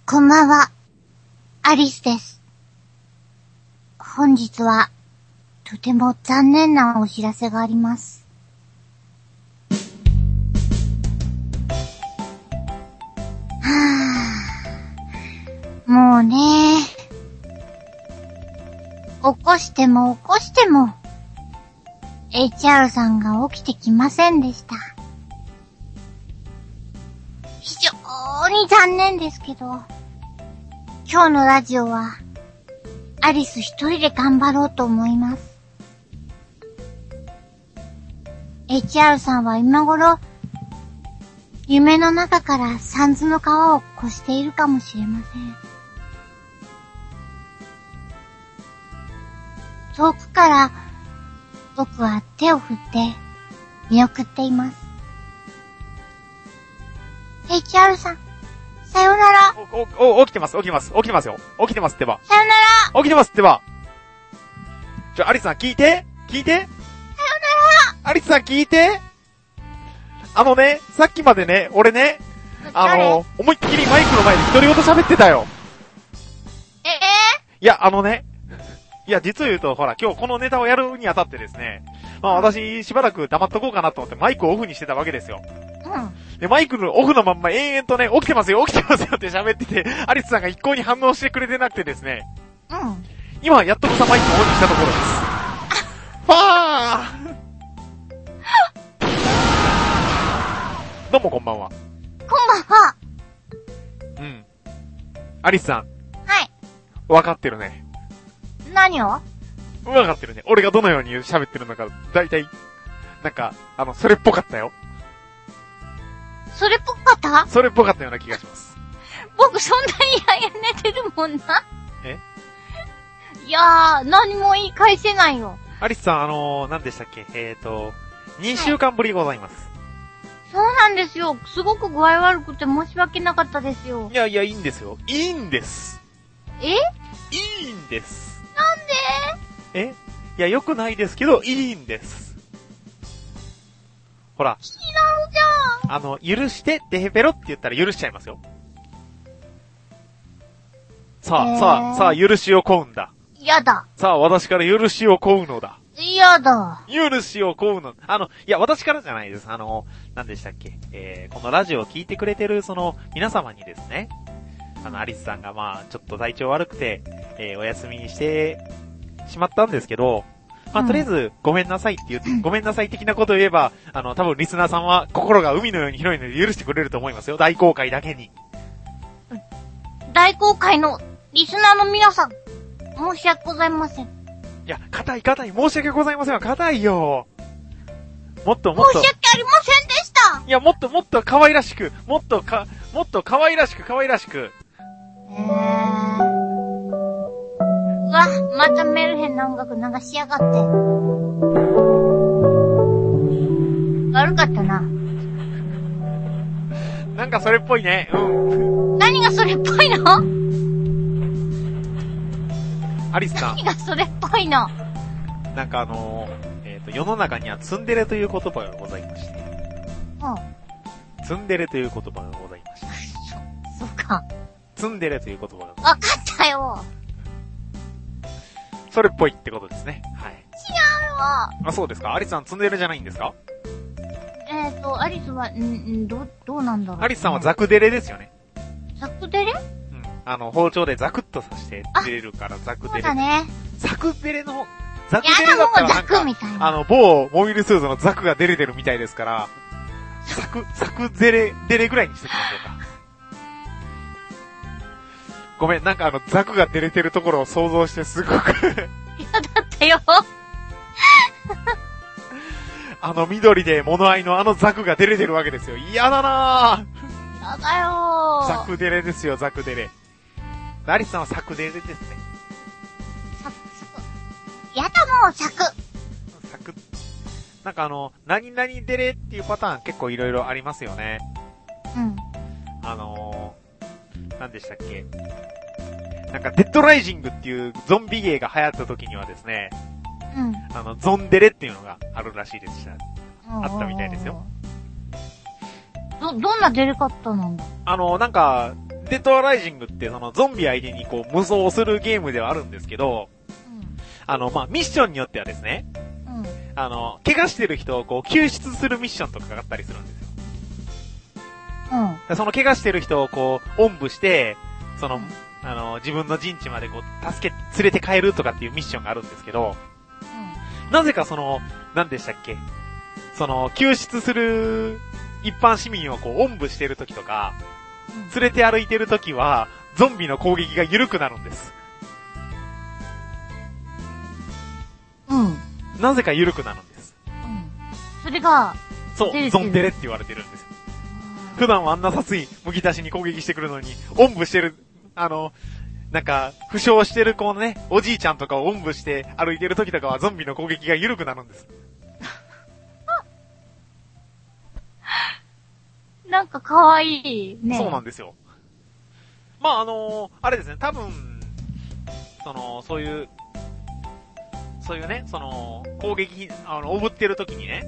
こんばんは、アリスです。本日は、とても残念なお知らせがあります。もうね、起こしても、HR さんが起きてきませんでした。非常に残念ですけど、今日のラジオは、アリス一人で頑張ろうと思います。HR さんは今頃、夢の中から三途の川を越しているかもしれません。遠くから、僕は手を振って見送っています。HR さん、さよなら。 起きてますよ。起きてますってば。 さよなら。 起きてますってば。アリスさん聞いて。さよなら。アリスさん聞いて。さっきまでね、俺ね、思いっきりマイクの前で独り言喋ってたよ。いや、実を言うと、ほら、今日このネタをやるにあたってですね、私、しばらく黙っとこうかなと思ってマイクをオフにしてたわけですよ。で、マイクのオフのまんま延々とね、起きてますよって喋ってて、アリスさんが一向に反応してくれてなくてですね。今、やっとこさマイクをオフにしたところです。どうもこんばんは。 こんばんは。 アリスさん。 はい。 わかってるね。 何を？ わかってるね。俺がどのように喋ってるのか、だいたい、それっぽかったよ。 それっぽかった？ それっぽかったような気がします。 僕そんなに寝てるもんな。いやー、何も言い返せないよ。 アリスさん、何でしたっけ2週間ぶりございます。 そうなんですよ。すごく具合悪くて申し訳なかったですよ。 いや、いいんですよ。いいんです。 いいんです。 なんで？ いや、良くないですけど、いいんです。ほら。 気になるじゃん。 許して、デヘペロって言ったら許しちゃいますよ。さあ、許しを請うんだ。 やだ。 さあ、私から許しを請うのだ。 やだ。 許しを請うの。いや、私からじゃないです。何でしたっけ。このラジオを聞いてくれてる、皆様にですね、アリスさんがちょっと体調悪くて、お休みにしてしまったんですけど、とりあえず、ごめんなさいって言って、ごめんなさい的なことを言えば、多分リスナーさんは心が海のように広いので許してくれると思いますよ。大公開だけに。 大公開のリスナーの皆さん、申し訳ございません。 いや、硬い、申し訳ございませんわ、硬いよ。もっと。 申し訳ありませんでした。 いや、もっと可愛らしく、もっと可愛らしく。 うわ、またメルヘンな音楽流しやがって。悪かったな。 なんかそれっぽいね。 何がそれっぽいの？ アリスさん。 何がそれっぽいの？ なんか世の中にはツンデレという言葉がございまして。ツンデレという言葉がございまして。 そうか。 ツンデレという言葉が。 わかったよ。 それっぽいってことですね。はい。 違うわ。 そうですか。アリスさんツンデレじゃないんですか？ アリスは、どうなんだろう。 アリスさんはザクデレですよね。 ザクデレ？ 包丁でザクッと刺して出れるからザクデレ。 そうだね。 ザクデレだったらなんか、某モビルスーツのザクが出れてるみたいですから、ザクデレぐらいにしてきましょうか。ごめん、なんかザクが出れてるところを想像してすごくいや、だってよ。 緑で物合いのザクが出れてるわけですよ。嫌だなぁ。 やだよー。 ザクデレですよ、ザクデレ。アリスさんはサクデレですね。 やだもう、サク。 なんか何々デレっていうパターン結構いろいろありますよね。何でしたっけ。なんかデッドライジングっていうゾンビ芸が流行った時にはですね、ゾンデレっていうのがあるらしいです。あったみたいですよ。 どんなデレカットなんだ？ なんか、 デッドアライジングってそのゾンビ相手にこう無双するゲームではあるんですけど、まあ、ミッションによってはですね、怪我してる人をこう救出するミッションとかがあったりするんですよ。その怪我してる人をこう、おんぶして、その、自分の陣地までこう、連れて帰るとかっていうミッションがあるんですけど、なぜかその、何でしたっけ、その、救出する一般市民をこう、おんぶしてる時とか、連れて歩いてる時は、ゾンビの攻撃が緩くなるんです。なぜか緩くなるんです。 それが、 そう、ゾンデレって言われてるんですよ。普段はあんな殺意、むき出しに攻撃してくるのに、おんぶしてる、なんか、負傷してる子のね、おじいちゃんとかをおんぶして歩いてる時とかはゾンビの攻撃が緩くなるんです。 なんか可愛いね。 そうなんですよ。まああれですね、多分、そういうね、攻撃、おぶってる時にね、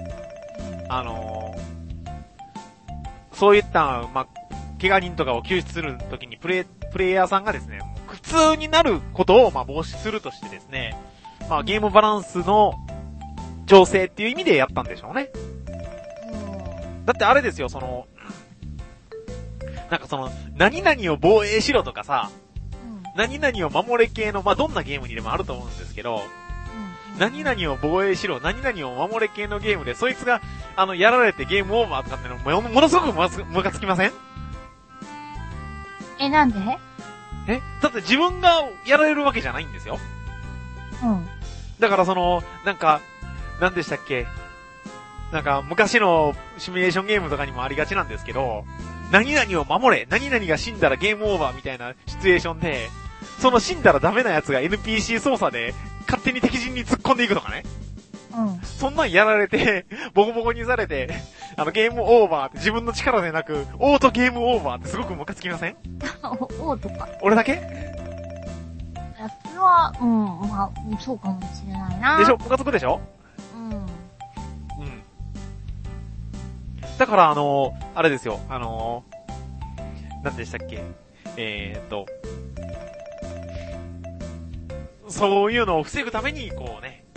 そういった、まあ、怪我人とかを救出する時にプレイヤーさんがですね、苦痛になることを、まあ、防止するとしてですね、まあ、ゲームバランスの調整っていう意味でやったんでしょうね。だってあれですよ、なんか何々を防衛しろとかさ、何々を守れ系の、まあ、どんなゲームにでもあると思うんですけど、何々を防衛しろ、何々を守れ系のゲームで、そいつが、やられてゲームオーバーとかってのものすごくムカつきません？ なんで？ だって自分がやられるわけじゃないんですよ。だからなんか、何でしたっけ？なんか、昔のシミュレーションゲームとかにもありがちなんですけど、何々を守れ、何々が死んだらゲームオーバーみたいなシチュエーションで、その死んだらダメなやつが NPC 操作で、勝手に敵陣に突っ込んでいくとかね。そんなんやられて、ボコボコにされて、ゲームオーバーって自分の力でなく、オートゲームオーバーってすごくムカつきません？ オートか。 俺だけ？ それは、まあ、そうかもしれないな。 でしょ？ムカつくでしょ？だから、あれですよ、何でしたっけ？そういうのを防ぐために、こうね。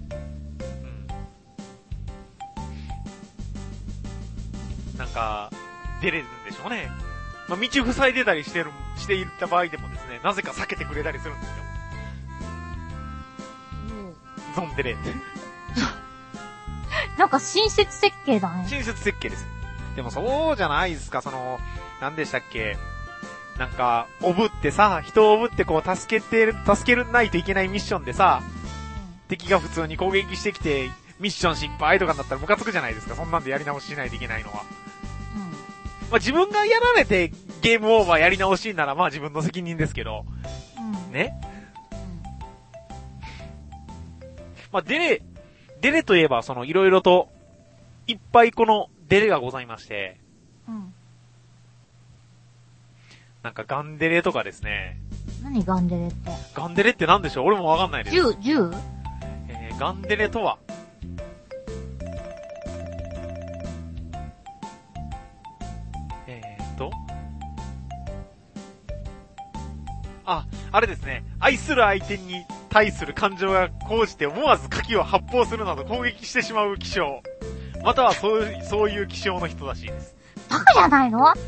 なんか、出れるんでしょうね。まあ、道塞いでたりしていった場合でもですね、なぜか避けてくれたりするんですよ。ゾンデレって。 なんか親切設計だね。 親切設計です。でもそうじゃないですか、何でしたっけ。なんか、人をおぶってこう助けるないといけないミッションでさ、敵が普通に攻撃してきて、ミッション失敗とかになったらムカつくじゃないですか、そんなんでやり直ししないといけないのは。まあ、自分がやられてゲームオーバーやり直しならまあ自分の責任ですけど、ね。まあ、デレといえばいろいろと、いっぱいこのデレがございまして、なんかガンデレとかですね。 何ガンデレって？ ガンデレって何でしょう？俺もわかんないです。 銃？ ガンデレとは、あれですね。愛する相手に対する感情が高じて思わず火器を発砲するなど攻撃してしまう気象。またはそういう気象の人らしいです。 バカじゃないの？バカ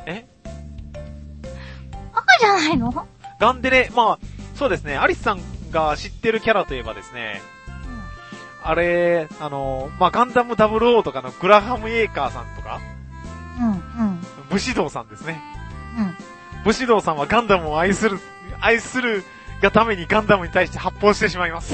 じゃないの？ ガンデレ、まあ、そうですね。アリスさんが知ってるキャラといえばですね、あれ、まあ、ガンダム00とかのグラハム・エーカーさんとか、武士道さんですね。武士道さんはガンダムを愛するがためにガンダムに対して発砲してしまいます。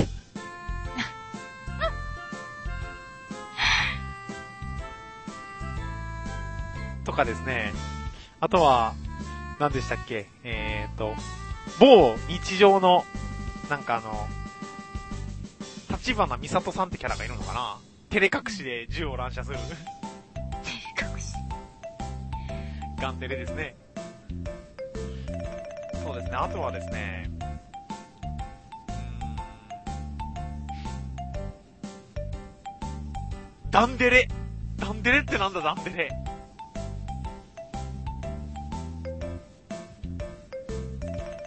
とかですね。あとは、何でしたっけ？某日常の、なんか立花美里さんってキャラがいるのかな？照れ隠しで銃を乱射する。 照れ隠し。 ガンデレですね。そうですね。あとはですね、ダンデレ。ダンデレってなんだ、ダンデレ。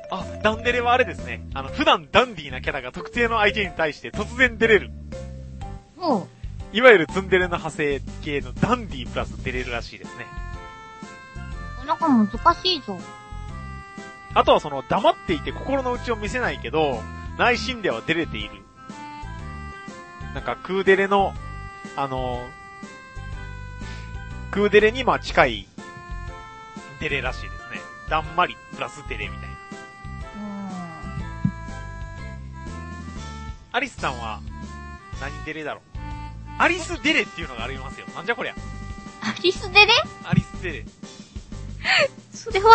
あ、ダンデレはあれですね。普段ダンディーなキャラが特定の相手に対して突然出れる。 おう。 いわゆるツンデレの派生系のダンディープラス出れるらしいですね。 なんか難しいぞ。 あとはその黙っていて心の内を見せないけど、内心では出れている。なんかクーデレの、クーデレにまあ近いデレらしいですね。だんまりプラスデレみたいな。アリスさんは何デレだろう。アリスデレっていうのがありますよ。なんじゃこりゃ。 アリスデレ？ アリスデレ。 それは。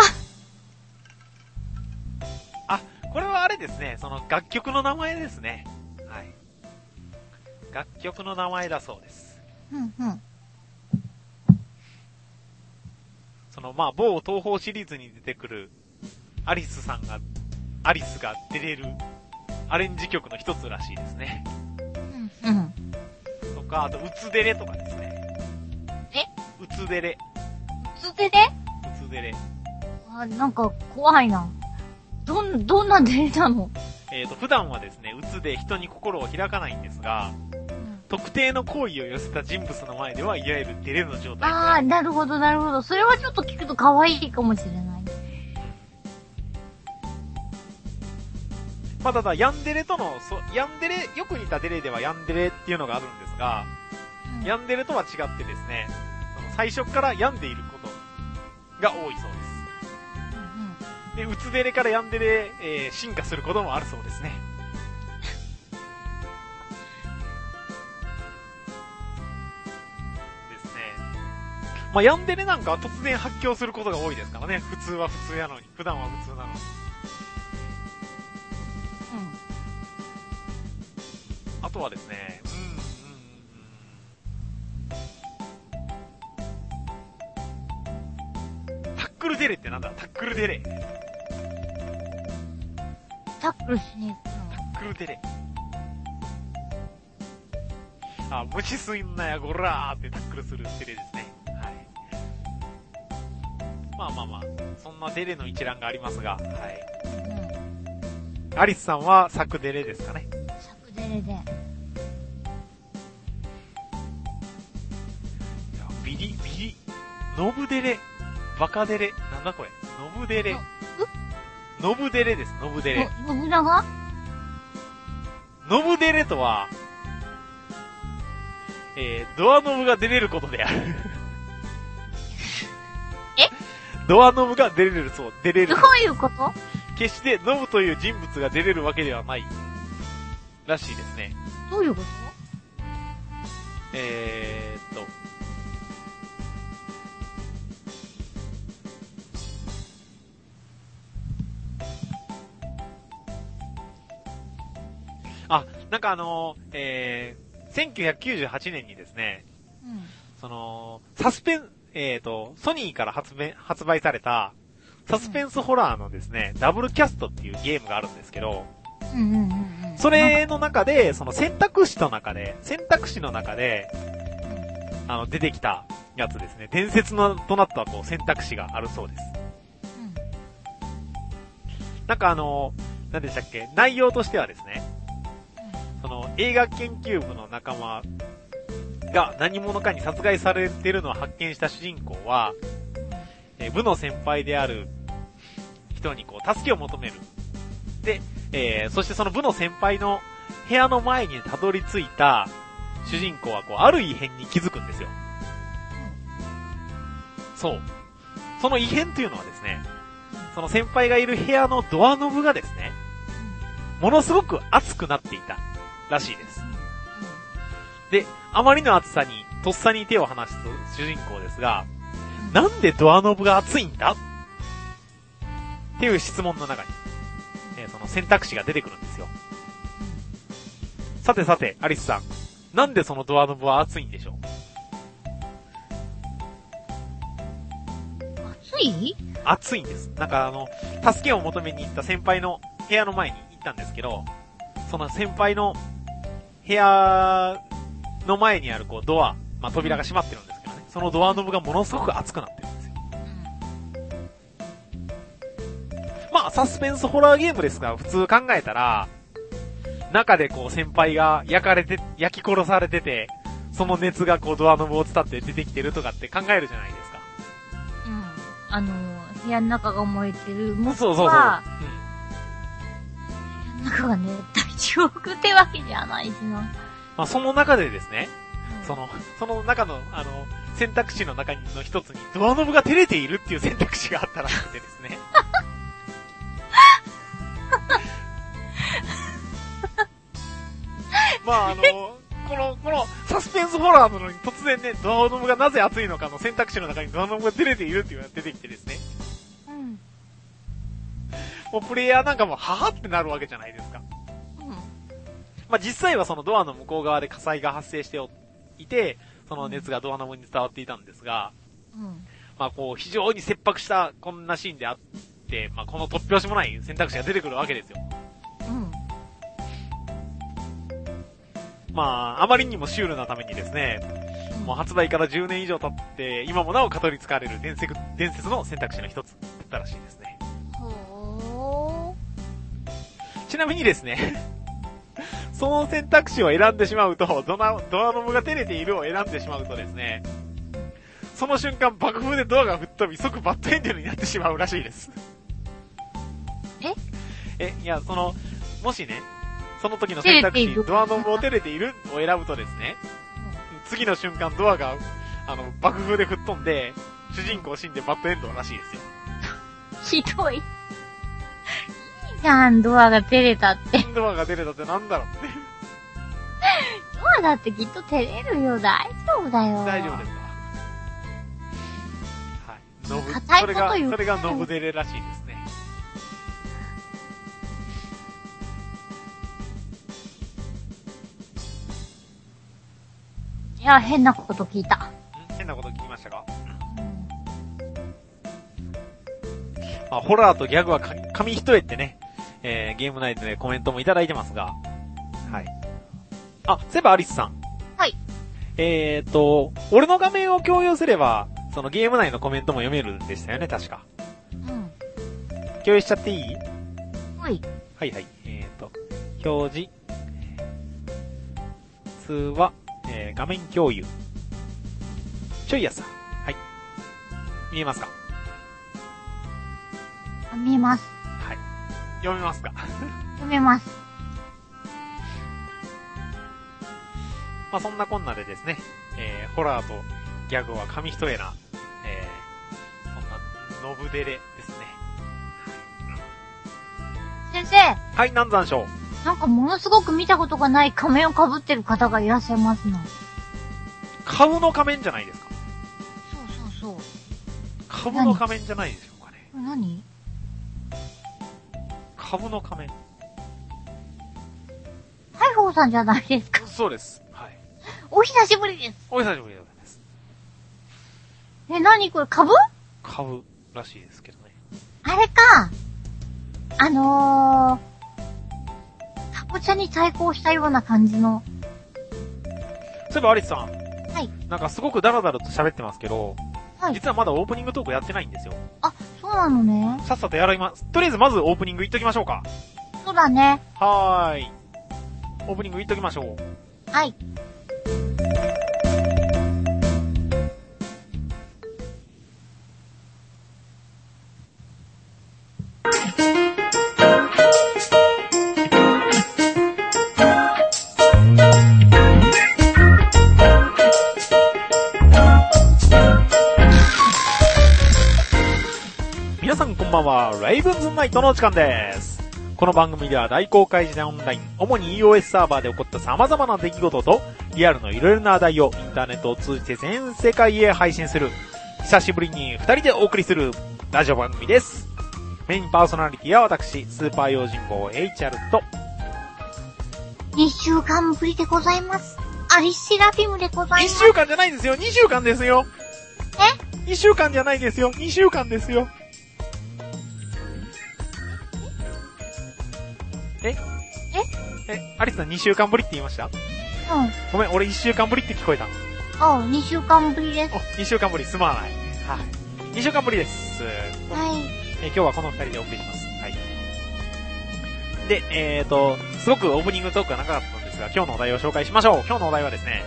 あ、これはあれですね。その楽曲の名前ですね。はい。楽曲の名前だそうです。 うんうん。 そのまあ某東宝シリーズに出てくるアリスが出れるアレンジ曲の一つらしいですね。 うんうん。 とか、あと、うつデレとかですね。うつデレ。 うつデレ？ うつデレ。 あ、なんか怖いな。どんなデレなの？ 普段はですね、うつで人に心を開かないんですが、特定の好意を寄せた人物の前では、いわゆるデレの状態。 ああ、なるほどなるほど。それはちょっと聞くと可愛いかもしれない。 まあ、ただ、ヤンデレとの、ヤンデレ、よく似たデレではヤンデレっていうのがあるんですが、ヤンデレとは違ってですね、最初から病んでいることが多いそうです。で、うつデレからヤンデレ、進化することもあるそうですね。ですね。まあ、ヤンデレなんかは突然発狂することが多いですからね。普通は普通やのに。普段は普通なのに。あとはですね、タックルデレってなんだ？タックルデレ。 タックルしに行くの？ タックルデレ。あ、虫吸いんなや、ゴラーってタックルするデレですね。はい。まあ、そんなデレの一覧がありますが、はい。アリスさんはサクデレですかね。 サクデレで。 ビリ、ノブデレ、バカデレ、なんだこれ、ノブデレ。ノブデレです、ノブデレ。 信長？ ノブデレとは、ドアノブが出れることである。ドアノブが出れる、そう、出れる。 どういうこと？ 決してノブという人物が出れるわけではないらしいですね。 どういうこと？ あ、なんか1998年にですね、その、ソニーから発売された、サスペンスホラーのですね、ダブルキャストっていうゲームがあるんですけど、それの中で、その選択肢の中で、出てきたやつですね、伝説のとなったこう選択肢があるそうです。なんか何でしたっけ、内容としてはですね、その映画研究部の仲間が何者かに殺害されているのを発見した主人公は、部の先輩である人にこう助けを求める。で、そしてその部の先輩の部屋の前にたどり着いた主人公はこうある異変に気づくんですよ。そう。その異変というのはですね、その先輩がいる部屋のドアノブがですね、ものすごく熱くなっていたらしいです。で、あまりの熱さにとっさに手を離す主人公ですが、なんでドアノブが熱いんだっていう質問の中に、その選択肢が出てくるんですよ。さて、アリスさん。なんでそのドアノブは熱いんでしょう？熱いんです。なんか助けを求めに行った先輩の部屋の前に行ったんですけど、その先輩の部屋の前にあるこうドア、まあ、扉が閉まってるんですけどね。そのドアノブがものすごく熱くなってるんですよ。 まあ、サスペンスホラーゲームですから、普通考えたら、中でこう先輩が焼き殺されてて、その熱がこうドアノブを伝って出てきてるとかって考えるじゃないですか。 うん。部屋の中が燃えてる。もしくは、 そうそうそう。 部屋の中がね、大丈夫ってわけじゃないしな。 まあ、その中でですね、その中の、選択肢の中の一つに、ドアノブが照れているっていう選択肢があったらしくてですね。まあ、この、サスペンスホラーなのに突然ね、ドアノブがなぜ熱いのかの選択肢の中にドアノブが照れているっていうのが出てきてですね。 うん。 もうプレイヤーなんかも、ははってなるわけじゃないですか。 うん。 まあ、実際はそのドアの向こう側で火災が発生していて、その熱がドアノブに伝わっていたんですが、 うん。 まあこう、非常に切迫したこんなシーンであって、まあこの突拍子もない選択肢が出てくるわけですよ。 うん。 まあ、あまりにもシュールなためにですね、もう発売から10年以上経って、今もなお語り継がれる伝説の選択肢の一つだったらしいですね。 ほー。ちなみにですね、その選択肢を選んでしまうと、ドアノブが照れているを選んでしまうとですね、その瞬間爆風でドアが吹っ飛び即バッドエンドになってしまうらしいです。いや、もしね、その時の選択肢、ドアノブを照れているを選ぶとですね、次の瞬間ドアが、爆風で吹っ飛んで、主人公死んでバッドエンドらしいですよ。 ひどい。いいじゃん、ドアが照れたって。 ドアが照れたってなんだろうって。 ドアだってきっと照れるよ、大丈夫だよ。 大丈夫ですか。はい。ノブ、 硬いこと言う。 それがノブ照れらしいですね。 いや、変なこと聞いた。 変なこと聞きましたか？まあ、ホラーとギャグは紙一重ってね、ゲーム内で、ね、コメントもいただいてますが、はい。あ、そういえばアリスさん。 はい。 俺の画面を共有すれば、そのゲーム内のコメントも読めるんでしたよね、確か。 うん。 共有しちゃっていい？ はい。 はいはい。表示、通話、画面共有。ちょいやさ。はい。見えますか？ 見えます。 はい。読めますか？ 読めます。 まあそんなこんなでですね、ホラーとギャグは紙一重な、そんな、ノブデレですね。 先生。 はい、南山椒。 なんかものすごく見たことがない仮面を被ってる方がいらっしゃいますな。 株の仮面じゃないですか？ そう。 株の仮面じゃないでしょうかね。 何？ 株の仮面。 ハイホーさんじゃないですか？ そうです。はい。 お久しぶりです。 お久しぶりでございます。 何これ、株らしいですけどね。 あれか。かぼちゃに対抗したような感じの。 そういえばアリスさん。 はい。 なんかすごくダラダラと喋ってますけど、 はい。 実はまだオープニングトークやってないんですよ。 あ、そうなのね。 さっさとやらいます。とりあえずまずオープニングいっときましょうか。 そうだね。 はーい。オープニングいっときましょう。 はい。 皆さんこんばんは、ライブンズナイトのお時間です。この番組では大公開時代オンライン、主に EOS サーバーで起こった様々な出来事と、リアルのいろいろな話題をインターネットを通じて全世界へ配信する、久しぶりに二人でお送りするラジオ番組です。メインパーソナリティは私、スーパー用心棒 HR と、 2週間ぶりでございます。アリスラフィムでございます。 1週間じゃないですよ、2週間ですよ。2週間じゃないですよ、2週間ですよ。アリスさん2週間ぶりって言いました？ごめん、俺1週間ぶりって聞こえた。 2週間ぶりです。 2週間ぶり、すまない。はい。2週間ぶりです。 はい。 今日はこの二人でお送りします。はい。で、すごくオープニングトークが長かったんですが、今日のお題を紹介しましょう。今日のお題はですね、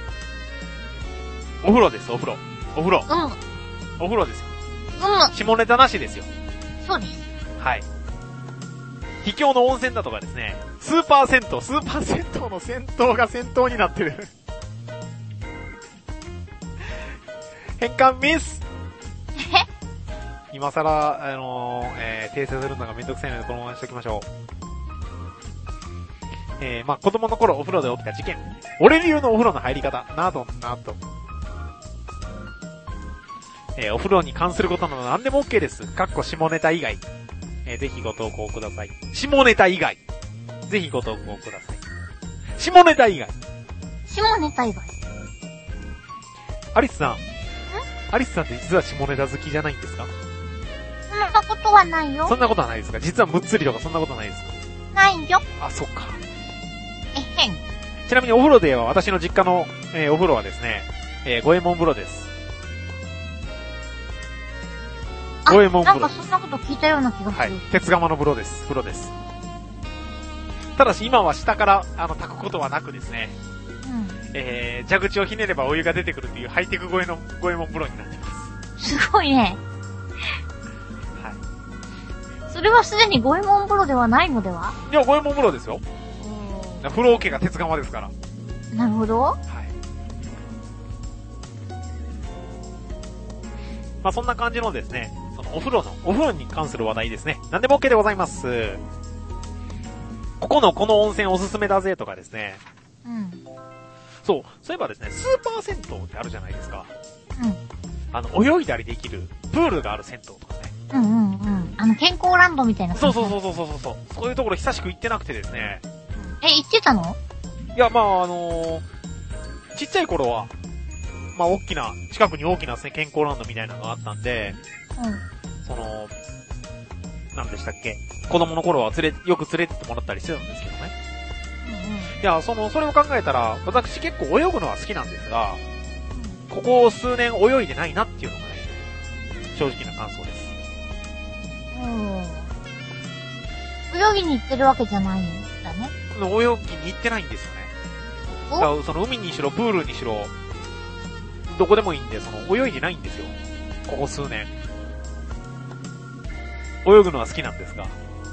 お風呂です、お風呂。お風呂。お風呂ですよ。下ネタなしですよ。 そうです。 はい。秘境の温泉だとかですね、スーパー銭湯の銭湯が銭湯になってる。変換ミス今更、訂正するのがめんどくさいのでこのままにしときましょう。まあ、子供の頃お風呂で起きた事件。俺流のお風呂の入り方。など。お風呂に関することなど何でも OK です。かっこ下ネタ以外。ぜひご投稿ください。下ネタ以外。ぜひご投稿ください。下ネタ以外。 下ネタ以外。 アリスさん。アリスさんって実は下ネタ好きじゃないんですか？ そんなことはないよ。 そんなことはないですか？実はむっつりとかそんなことないですか？ ないよ。 あ、そっか。 えへん。 ちなみにお風呂では私の実家の、お風呂はですね、五右衛門風呂です。五右衛門風呂。 なんかそんなこと聞いたような気がする。 はい。鉄釜の風呂です。風呂です。ただし今は下から炊くことはなくですね。蛇口をひねればお湯が出てくるっていうハイテク五右衛門風呂になっています。 すごいね。 はい。 それはすでに五右衛門風呂ではないのでは？ いや、五右衛門風呂ですよ。風呂桶が鉄釜ですから。 なるほど。はい。 まあそんな感じのですね、そのお風呂に関する話題ですね。何でも OK でございます。この温泉おすすめだぜとかですね。そういえばですね、スーパー銭湯ってあるじゃないですか。泳いだりできるプールがある銭湯とかね。 健康ランドみたいな感じ。 そう。そういうところ久しく行ってなくてですね。 行ってたの？ いや、まあちっちゃい頃は、まあ近くに大きな健康ランドみたいなのがあったんで、なんでしたっけ、子供の頃はよく連れてってもらったりしてたんですけどね。いや、それを考えたら、私結構泳ぐのは好きなんですが、ここ数年泳いでないなっていうのがね、正直な感想です。 泳ぎに行ってるわけじゃないんだね。 泳ぎに行ってないんですよね。だからその海にしろ、プールにしろ、どこでもいいんで、泳いでないんですよ。ここ数年。泳ぐのは好きなんですが。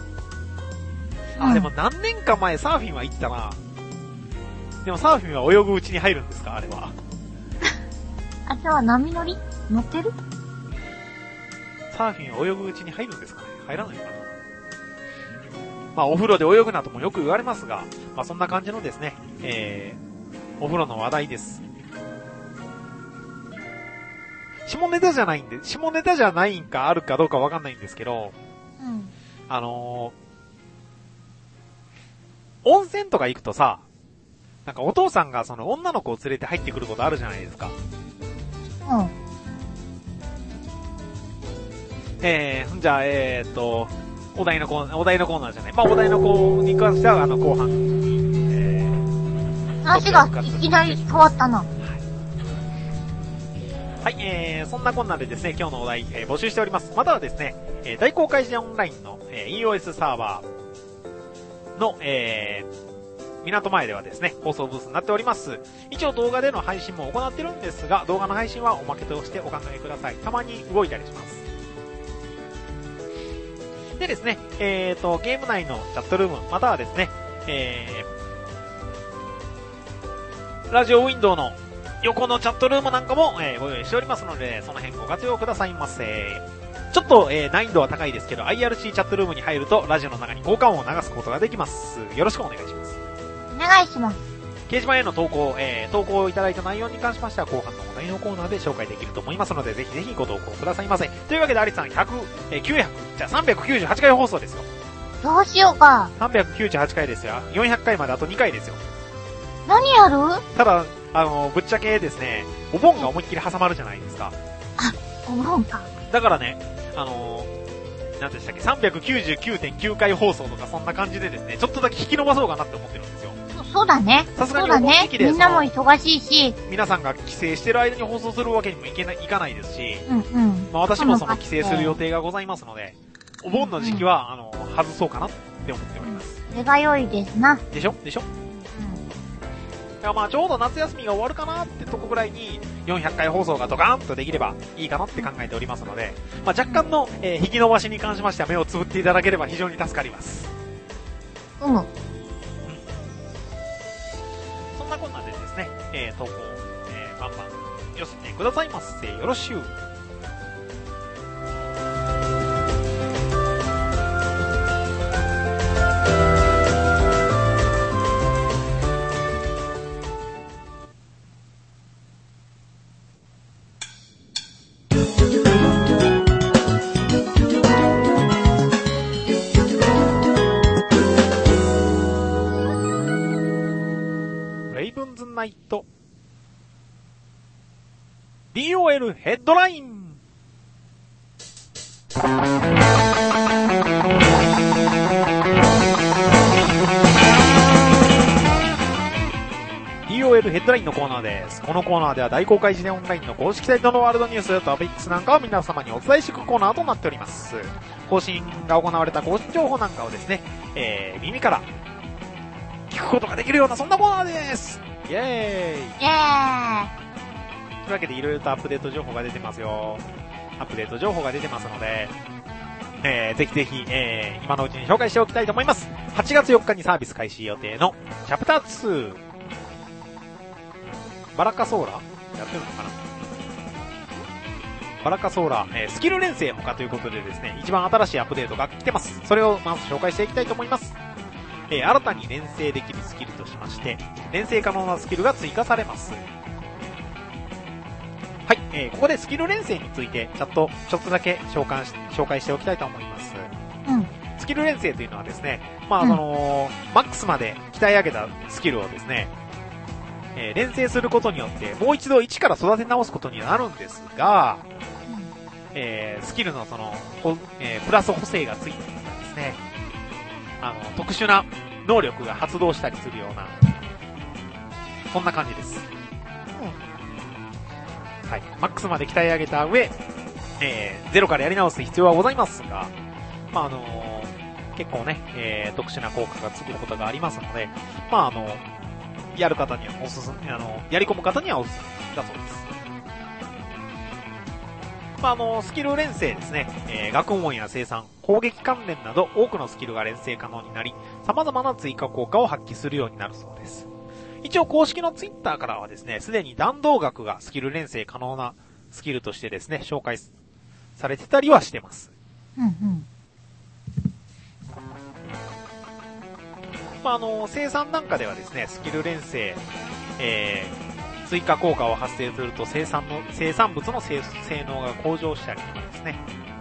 でも何年か前サーフィンは行ったな。でもサーフィンは泳ぐうちに入るんですか、あれは。 じゃあ波乗り乗ってる？ サーフィンは泳ぐうちに入るんですかね？入らないかな。まあお風呂で泳ぐなともよく言われますが、まあそんな感じのですね、お風呂の話題です。下ネタじゃないんかあるかどうかわかんないんですけど、温泉とか行くとさ、なんかお父さんが女の子を連れて入ってくることあるじゃないですか。じゃあ、お題のコーナーじゃない。まあ、お題のコに関しては、後半。 話がいきなり変わったな。 はい、そんなこんなでですね、今日のお題、募集しております。またはですね、大公開時オンラインの、EOS サーバーの、港前ではですね、放送ブースになっております。一応動画での配信も行ってるんですが、動画の配信はおまけとしてお考えください。たまに動いたりします。でですね、ゲーム内のチャットルーム、またはですね、ラジオウィンドウの横のチャットルームなんかも、ご用意しておりますので、その辺ご活用くださいませ。ちょっと、難易度は高いですけど、IRC チャットルームに入ると、ラジオの中に効果音を流すことができます。よろしくお願いします。 お願いします。 掲示板への投稿いただいた内容に関しましては、後半のお題のコーナーで紹介できると思いますので、ぜひぜひご投稿くださいませ。というわけで、アリスさん398回放送ですよ。 どうしようか。 398回ですよ。400回まであと2回ですよ。 何やる？ ただ、ぶっちゃけですね、お盆が思いっきり挟まるじゃないですか。 お盆か。 だからね、なんでしたっけ、399.9 回放送とかそんな感じでですね、ちょっとだけ引き伸ばそうかなって思ってるんですよ。 そうだね。 さすがにお盆時期で、 みんなも忙しいし、 皆さんが帰省してる間に放送するわけにもいかないですし、 まあ私も帰省する予定がございますので、 お盆の時期は、外そうかなって思っております。 それが良いですな。 でしょだからまあちょうど夏休みが終わるかなってとこぐらいに400回放送がドカーンとできればいいかなって考えておりますので、まあ若干の、引き伸ばしに関しましては目をつぶっていただければ非常に助かります。そんなこんなでですね、投稿、バンバン寄せてくださいませ。よろしゅう。ナイト DOL ヘッドライン。DOL ヘッドラインのコーナーです。このコーナーでは大公開時点オンラインの公式サイトのワールドニュース、トピックスなんかを皆様にお伝えしていくコーナーとなっております。更新が行われた更新情報なんかをですね、耳から聞くことができるようなそんなコーナーです。イェーイ。 イェーイ。 というわけでいろいろとアップデート情報が出てますよ。アップデート情報が出てますので、ぜひぜひ、今のうちに紹介しておきたいと思います。8月4日にサービス開始予定のチャプター2。バラカソーラーやってるのかな。バラカソーラー、スキル連成他ということでですね、一番新しいアップデートが来てます。それをまず紹介していきたいと思います。新たに連成できるスキルとしまして、連成可能なスキルが追加されます。はい、ここでスキル連成についてちょっとだけ紹介しておきたいと思います。スキル連成というのはですね、まあマックスまで鍛え上げたスキルをですね、連成することによってもう一度一から育て直すことになるんですが、スキルのプラス補正がついているんですね。特殊な能力が発動したりするような、そんな感じです。はい。マックスまで鍛え上げた上、ゼロからやり直す必要はございますが、まあ、結構ね、特殊な効果がつくことがありますので、まあ、やる方にはおすすめ、やり込む方にはおすすめだそうです。まあ、スキル連成ですね、学問や生産、攻撃関連など多くのスキルが連成可能になり、様々な追加効果を発揮するようになるそうです。一応公式のツイッターからはですね、すでに弾道学がスキル連成可能なスキルとしてですね、紹介されてたりはしてます。まあ、生産段階ではですね、スキル連成、追加効果を発生すると生産物の性能が向上したりとかですね、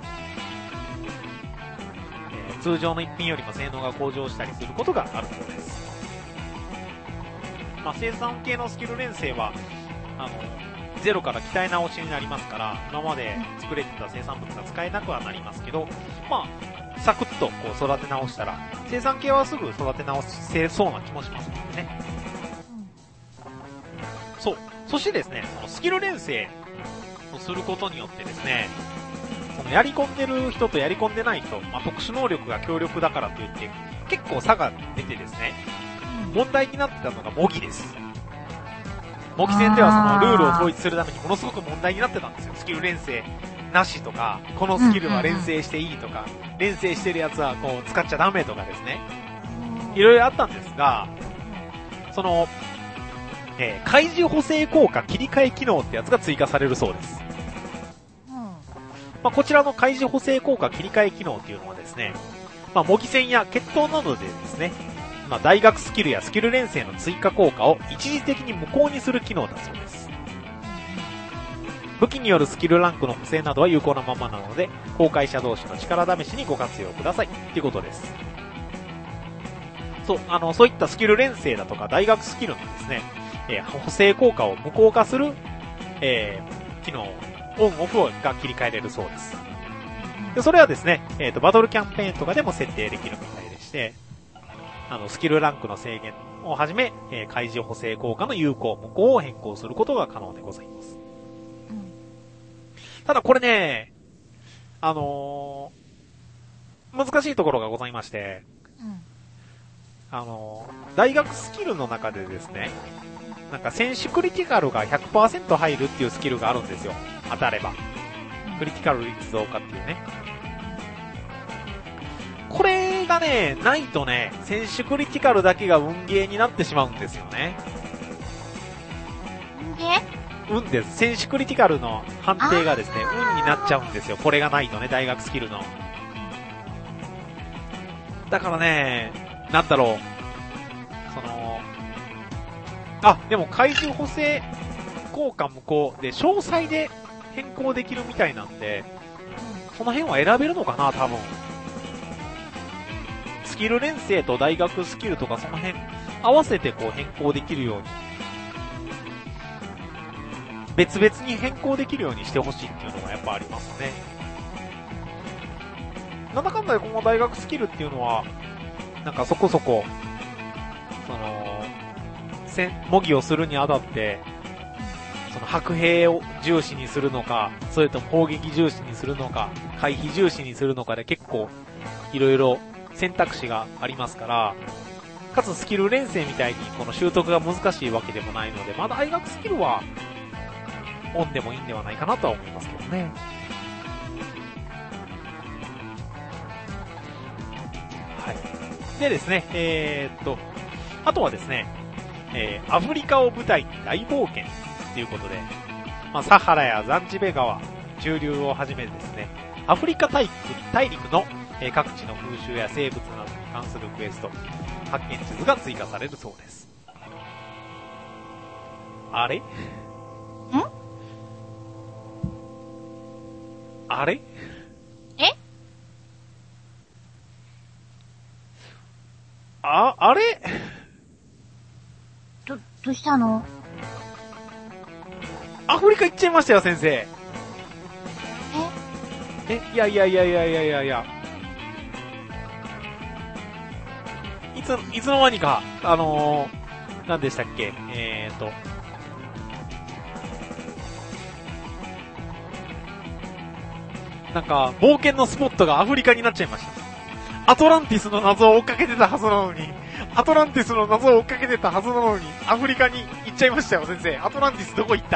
通常の一品よりも性能が向上したりすることがあるそうです。まあ、生産系のスキル連成はゼロから鍛え直しになりますから、今まで作れてた生産物が使えなくはなりますけど、まあサクッとこう育て直したら生産系はすぐ育て直せそうな気もしますのでね。そしてですね、そのスキル連成をすることによってですね、そのやり込んでる人とやり込んでない人、まあ、特殊能力が強力だからといって結構差が出てですね、問題になってたのが模擬です。模擬戦ではそのルールを統一するためにものすごく問題になってたんですよ。スキル連成なしとか、このスキルは連成していいとか、連成してるやつはこう使っちゃダメとかですね、いろいろあったんですが、その開示補正効果切り替え機能ってやつが追加されるそうです。まあ、こちらの開示補正効果切り替え機能っていうのはですね、まあ、模擬戦や決闘などでですね、まあ、大学スキルやスキル連成の追加効果を一時的に無効にする機能だそうです。武器によるスキルランクの補正などは有効なままなので、公開者同士の力試しにご活用くださいっていうことです。そういったスキル連成だとか大学スキルのですね、補正効果を無効化する、機能、オンオフが切り替えれるそうです。で、それはですね、バトルキャンペーンとかでも設定できるみたいでして、スキルランクの制限をはじめ、開示補正効果の有効無効を変更することが可能でございます。ただこれね、 難しいところがございまして、 うん。 大学スキルの中でですね、なんか選手クリティカルが 100% 入るっていうスキルがあるんですよ。当たれば。クリティカル率増加っていうね。これがね、ないとね、選手クリティカルだけが運ゲーになってしまうんですよね。 運ゲー？ 運です。選手クリティカルの判定がですね、運になっちゃうんですよ。これがないとね、大学スキルの。だからね、なんだろう。でも怪獣補正効果無効で、詳細で変更できるみたいなんで、その辺は選べるのかな、多分。スキル連成と大学スキルとかその辺合わせてこう変更できるように、別々に変更できるようにしてほしいっていうのがやっぱありますね。なんだかんだでこの大学スキルっていうのは、なんかそこそこ、模擬をするにあたって、その白兵を重視にするのか、それとも砲撃重視にするのか、回避重視にするのかで結構いろいろ選択肢がありますから、かつスキル連成みたいにこの習得が難しいわけでもないので、まだ大学スキルはオンでもいいんではないかなとは思いますけどね。はい。でですね、あとはですね、アフリカを舞台に大冒険ということで、サハラやザンジベ川、中流をはじめですね、アフリカ大陸の、各地の風習や生物などに関するクエスト、発見地図が追加されるそうです。あれ？あれ？あれ？ どうしたの？ アフリカ行っちゃいましたよ、先生。いや。いつの間にか、何でしたっけ？なんか、冒険のスポットがアフリカになっちゃいました。アトランティスの謎を追っかけてたはずなのに、アトランティスの謎を追っかけてたはずなのに、アフリカに行っちゃいましたよ、先生。アトランティスどこ行った？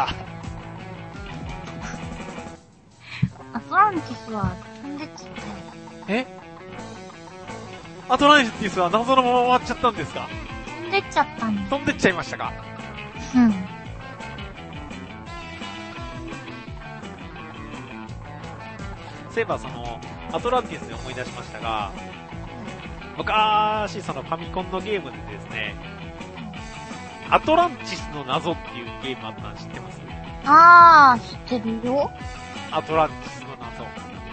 アトランティスは飛んでっちゃったよ。 アトランティスは謎のまま終わっちゃったんですか？ 飛んでっちゃったんだ。 飛んでっちゃいましたか？ うん。 そういえばアトランティスで思い出しましたが、昔ファミコンのゲームでですね、アトランティスの謎っていうゲームあったの知ってます？ 知ってるよ。 アトランティスの謎。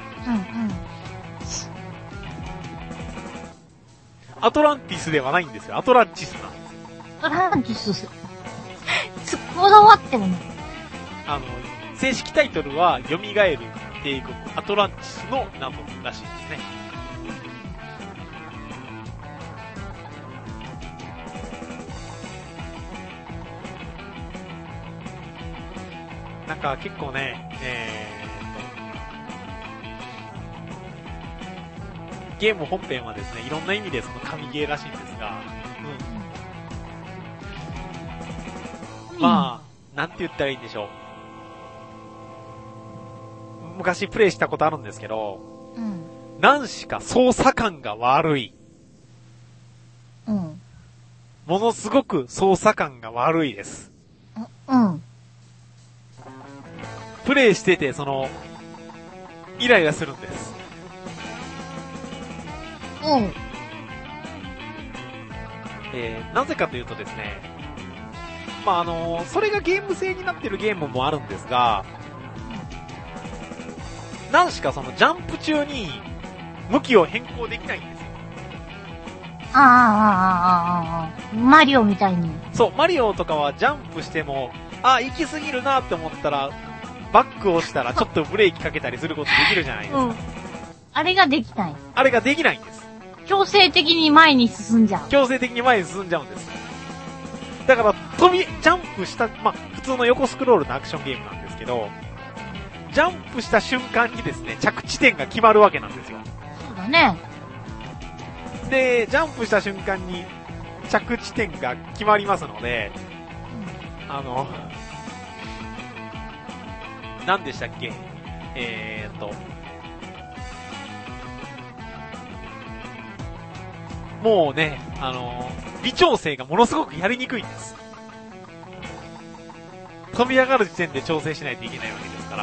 アトランティスではないんですよ。アトランティスなんですよ。 アトランティス。こだわってるね。 正式タイトルは、蘇る帝国アトランティスの謎らしいですね。なんか結構ね、ゲーム本編はですね、いろんな意味で神ゲーらしいんですが、なんて言ったらいいんでしょう。昔プレイしたことあるんですけど、何しか操作感が悪い。ものすごく操作感が悪いです。プレイしてて、イライラするんです。なぜかというとですね、それがゲーム性になってるゲームもあるんですが、何しかジャンプ中に向きを変更できないんですよ。 マリオみたいに。 そう、マリオとかはジャンプしても、行き過ぎるなって思ったら、バックをしたらちょっとブレーキかけたりすることできるじゃないですか。 あれができない。 あれができないんです。 強制的に前に進んじゃう。 強制的に前に進んじゃうんです。だから、ジャンプした、普通の横スクロールのアクションゲームなんですけど、ジャンプした瞬間にですね、着地点が決まるわけなんですよ。 そうだね。 で、ジャンプした瞬間に着地点が決まりますので、何でしたっけ？もうね、微調整がものすごくやりにくいんです。飛び上がる時点で調整しないといけないわけですから。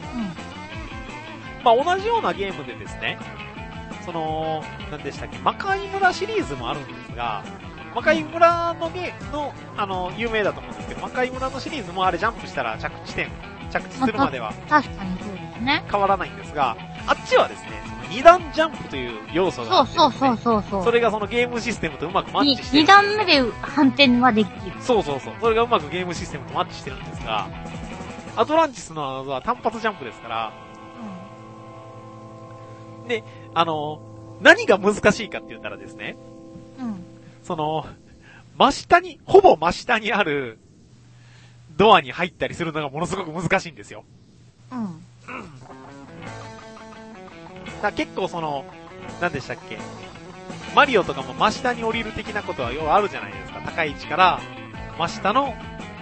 まあ同じようなゲームでですね、何でしたっけ、魔界村シリーズもあるんですが、魔界村の有名だと思うんですけど、魔界村のシリーズもあれジャンプしたら着地するまでは、 確かにそうですね。 変わらないんですが、あっちはですね、二段ジャンプという要素があって、ね、 そう。 それがそのゲームシステムとうまくマッチしてる。 二段目で反転はできる。 そう。それがうまくゲームシステムとマッチしてるんですが、アトランティスの謎は単発ジャンプですから、で、何が難しいかって言ったらですね、ほぼ真下にあるドアに入ったりするのがものすごく難しいんですよ。だ結構何でしたっけ、マリオとかも真下に降りる的なことはようあるじゃないですか。高い位置から真下の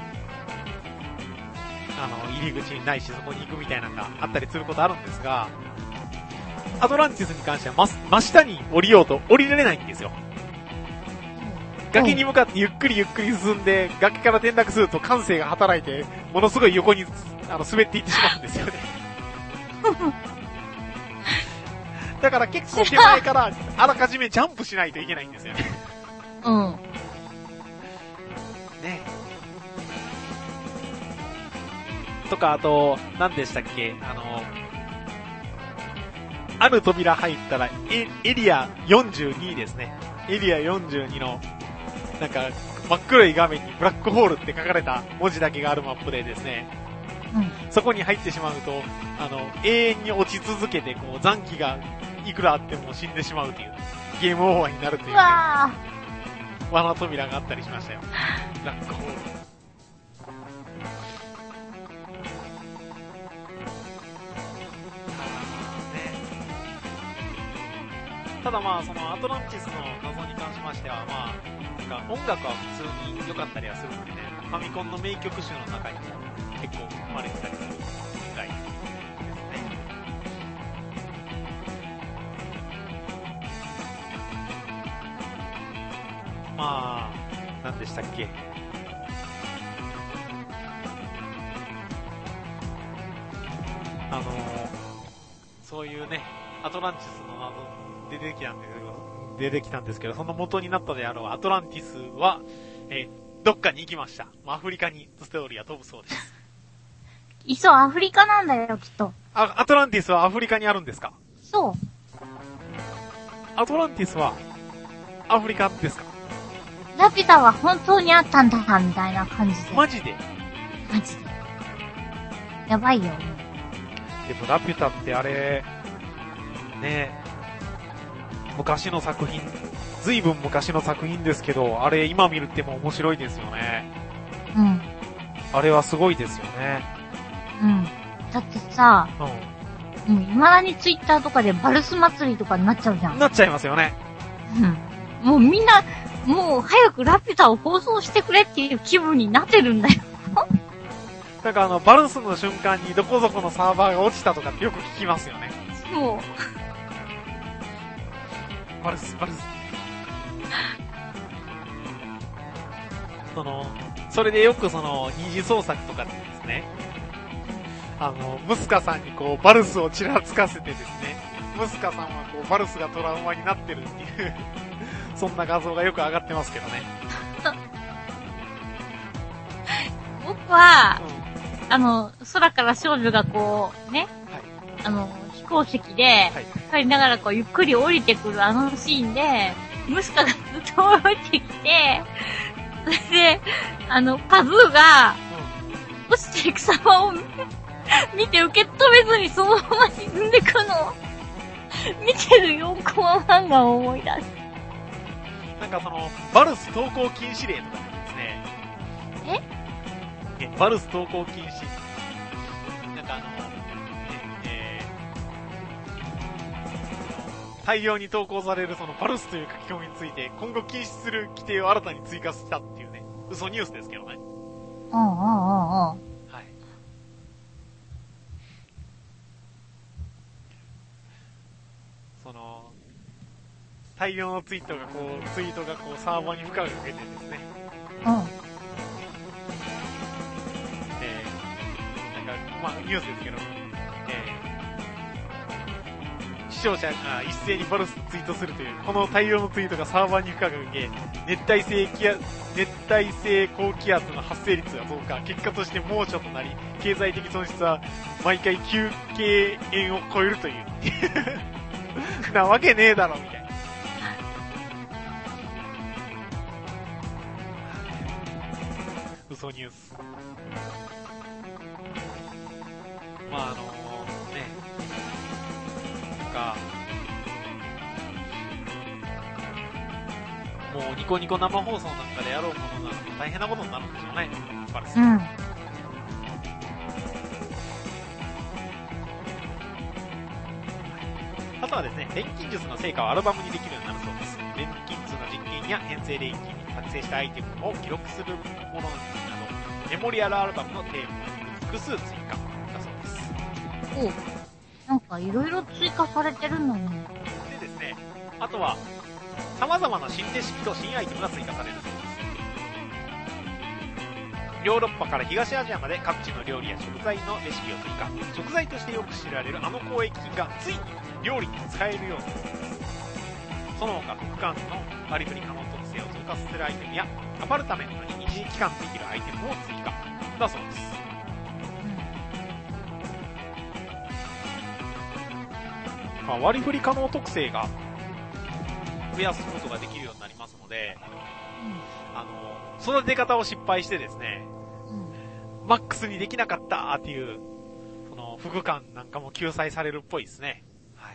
入り口にないしそこに行くみたいなのがあったりすることあるんですが、アトランティスに関しては真下に降りようと降りられないんですよ。崖に向かってゆっくり進んで、崖から転落すると感性が働いて、ものすごい横に滑っていってしまうんですよね。だから結構手前からあらかじめジャンプしないといけないんですよね。ね。とか、あと、何でしたっけ、ある扉入ったら、エリア42ですね。エリア42の、なんか、真っ黒い画面にブラックホールって書かれた文字だけがあるマップでですね、そこに入ってしまうと、永遠に落ち続けて、残機がいくらあっても死んでしまうという、ゲームオーバーになるという、ね、罠扉があったりしましたよ。ブラックホール。ただまあ、アトランティスの謎に関しましては、まあ、なんか音楽は普通に良かったりはするんでね、ファミコンの名曲集の中にも結構含まれてたりするぐらいですね。まあ、何でしたっけ。そういうね、アトランティスの謎出てきたんですけど、その元になったであろうアトランティスは、どっかに行きました。アフリカにストーリーは飛ぶそうです。 アフリカなんだよ、きっと。 アトランティスはアフリカにあるんですか？ そう。 アトランティスはアフリカですか？ ラピュタは本当にあったんだ、みたいな感じで。 マジで。 やばいよ。 でもラピュタってあれ、ね、昔の作品、ずいぶん昔の作品ですけど、あれ今見るっても面白いですよね。あれはすごいですよね。 だってさ、未だにツイッターとかでバルス祭りとかになっちゃうじゃん。 なっちゃいますよね。 もうみんな、もう早くラピュタを放送してくれっていう気分になってるんだよ。 なんかバルスの瞬間にどこそこのサーバーが落ちたとかってよく聞きますよね。 もう。 バルス。それでよく二次創作とかでですね、ムスカさんにバルスをちらつかせてですね、ムスカさんはバルスがトラウマになってるっていうそんな画像がよく上がってますけどね。 僕は、空から少女がね、飛行石で、帰りながらゆっくり降りてくるシーンで、ムスカがずっと降りてきて、それで、パズーが、落ちていく様を見て受け止めずにそのまま沈んでくのを、見てる4コマ漫画を思い出す。 なんかバルス投稿禁止令とかですね。バルス投稿禁止。なんか大量に投稿されるそのパルスという書き込みについて、今後禁止する規定を新たに追加したっていうね、嘘ニュースですけどね。はい。その、大量のツイートがサーバーに負荷がかけてですね。まあ、ニュースですけど、視聴者が一斉にパルスツイートするという、この大量のツイートがサーバーに負荷がかけ、熱帯性高気圧の発生率が増加、結果として猛暑となり、経済的損失は毎回9億円を超えるという。なわけねえだろ、みたいな。嘘ニュース。まあもうニコニコ生放送なんかでやろうものなら大変なことになるんでしょうね。パルス。あとはですね、錬金術の成果をアルバムにできるようになるそうです。錬金術の実験や編成錬金に作成したアイテムを記録するものなど、メモリアルアルバムのテーマを複数追加だそうです。 なんかいろいろ追加されてるのに。 でですね、あとは、様々な新レシピと新アイテムが追加されるそうです。ヨーロッパから東アジアまで各地の料理や食材のレシピを追加。食材としてよく知られるあの交易品がついに料理に使えるようになります。その他、副艦の割り振り可能特性を増加させるアイテムや、アパルタメントに一時期間できるアイテムを追加。だそうです。割り振り可能特性が増やすことができるようになりますので、育て方を失敗してですね、マックスにできなかったっていう、その、副艦なんかも救済されるっぽいですね。はい。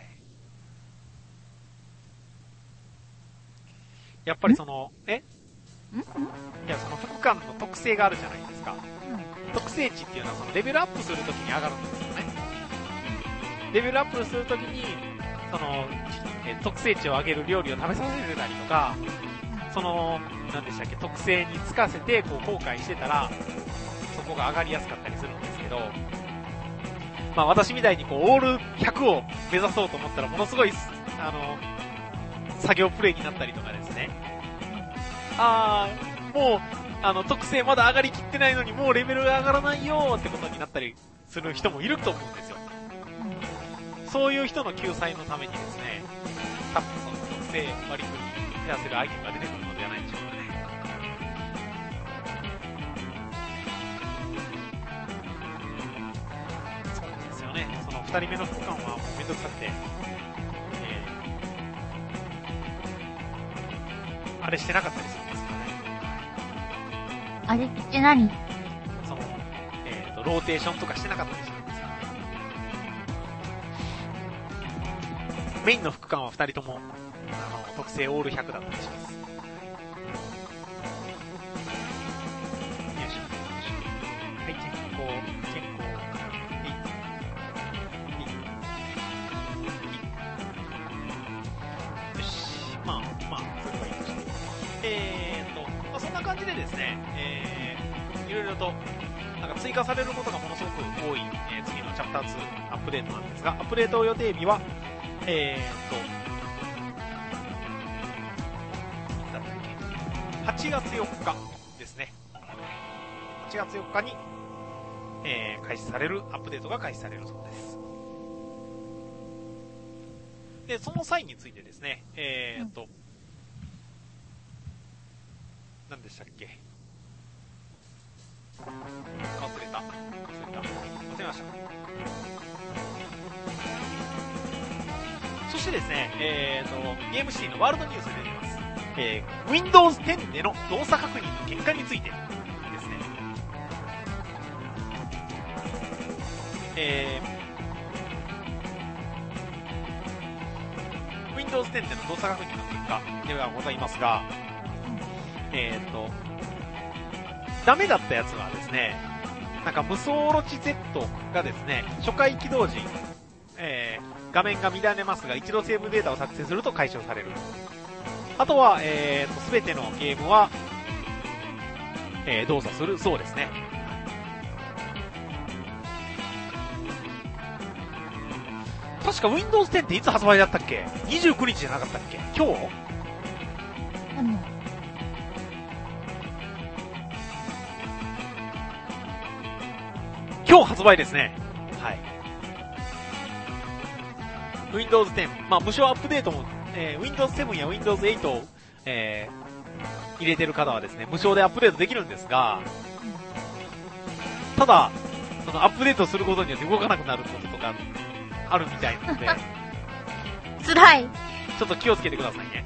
やっぱりその、いや、その副艦の特性があるじゃないですか。特性値っていうのはそのレベルアップするときに上がるんですよね。レベルアップするときに、その、特性値を上げる料理を食べさせてたりとか、その、何でしたっけ、特性につかせて、こう、後悔してたら、そこが上がりやすかったりするんですけど、まあ私みたいにこう、オール100を目指そうと思ったら、ものすごい、作業プレイになったりとかですね。もう、特性まだ上がりきってないのに、もうレベルが上がらないよってことになったりする人もいると思うんですよ。そういう人の救済のためにですね、多分その特性割り振り増やせるアイテムが出てくるのではないでしょうかね。そうなんですよね。その2人目の副艦はもうめんどくさくて、あれしてなかったりするんですよね。 あれって何？ その、ローテーションとかしてなかったりするんですよ。メインの副艦は2人とも、特性オール100だったりします。よいしょ。はい、健康。よし。まあ、それはいいとして。そんな感じでですね、いろいろと、なんか追加されることがものすごく多い、次のチャプター2アップデートなんですが、アップデート予定日は、8月4日ですね。8月4日に、開始される、アップデートが開始されるそうです。で、その際についてですね、何でしたっけ？忘れました。そしてですね、ゲームシティのワールドニュースで出ています。Windows 10での動作確認の結果についてですね。Windows 10での動作確認の結果ではございますが、ダメだったやつはですね、なんか無双オロチ Z がですね、初回起動時、 画面が乱れますが、一度セーブデータを作成すると解消される。あとは、すべてのゲームは、動作するそうですね。確か Windows 10っていつ発売だったっけ ?29 日じゃなかったっけ今日今日発売ですね。はい。Windows 10。まあ、無償アップデートも、Windows 7や Windows 8を、入れてる方はですね、無償でアップデートできるんですが、ただ、そのアップデートすることによって動かなくなることとかあるみたいなので、 辛い。 ちょっと気をつけてくださいね。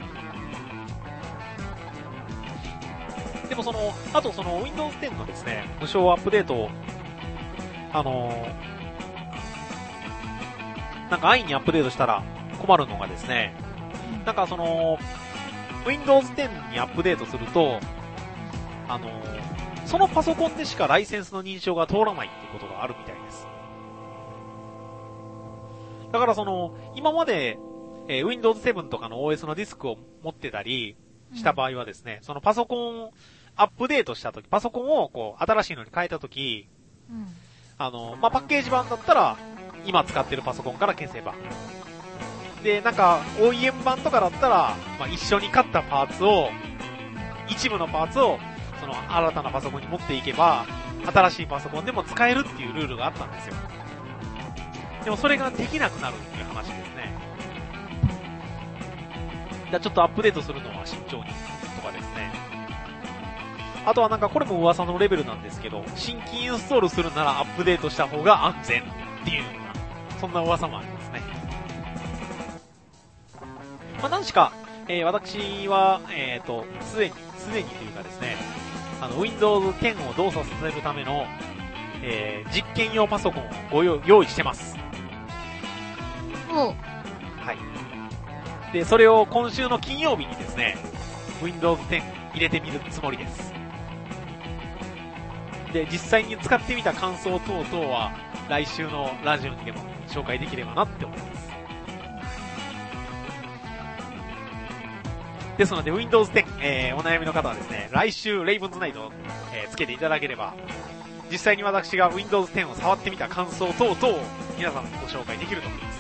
でもあとWindows 10のですね、無償アップデートを、なんか安易にアップデートしたら困るのがですね、なんかWindows 10にアップデートすると、そのパソコンでしかライセンスの認証が通らないっていうことがあるみたいです。だから今まで、Windows 7とかの OS のディスクを持ってたりした場合はですね、そのパソコンをアップデートしたとき、パソコンをこう、新しいのに変えたとき、パッケージ版だったら、今使ってるパソコンから消せば。で、なんか、OEM 版とかだったら、一緒に買ったパーツを、一部のパーツを、新たなパソコンに持っていけば、新しいパソコンでも使えるっていうルールがあったんですよ。でもそれができなくなるっていう話ですね。ちょっとアップデートするのは慎重に、とかですね。あとはなんかこれも噂のレベルなんですけど、新規インストールするならアップデートした方が安全っていうような、そんな噂もありますね。何しか、私は、すでにというかですね、Windows 10を動作させるための、実験用パソコンを用意してます。 はい。 で、それを今週の金曜日にですね、Windows 10入れてみるつもりです。で、実際に使ってみた感想等々は、来週のラジオにでも紹介できればなって思います。ですので、Windows 10、お悩みの方はですね、来週、レイブンズナイトを、つけていただければ、実際に私が Windows 10を触ってみた感想等々を皆さんご紹介できると思います。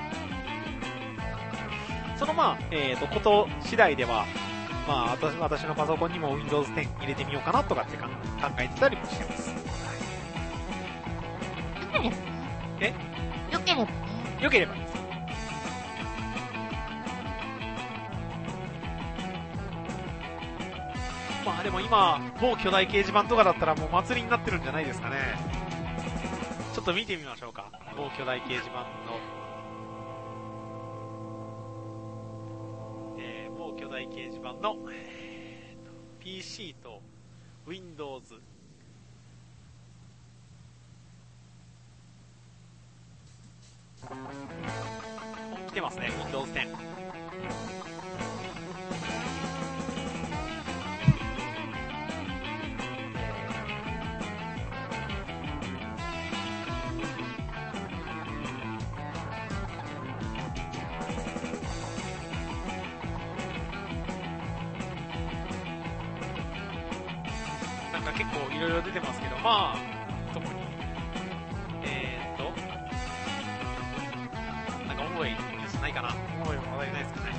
こと次第では、私のパソコンにも Windows 10入れてみようかなとかって考えてたりもしてます。 よければね。 よければです。でも今、某巨大掲示板とかだったらもう祭りになってるんじゃないですかね。ちょっと見てみましょうか。某巨大掲示板の、某巨大掲示板の、PC と Windows。来てますね、Windows 10。結構いろいろ出てますけど、特に、なんか重いニュースないかな？重い話題ないですかね？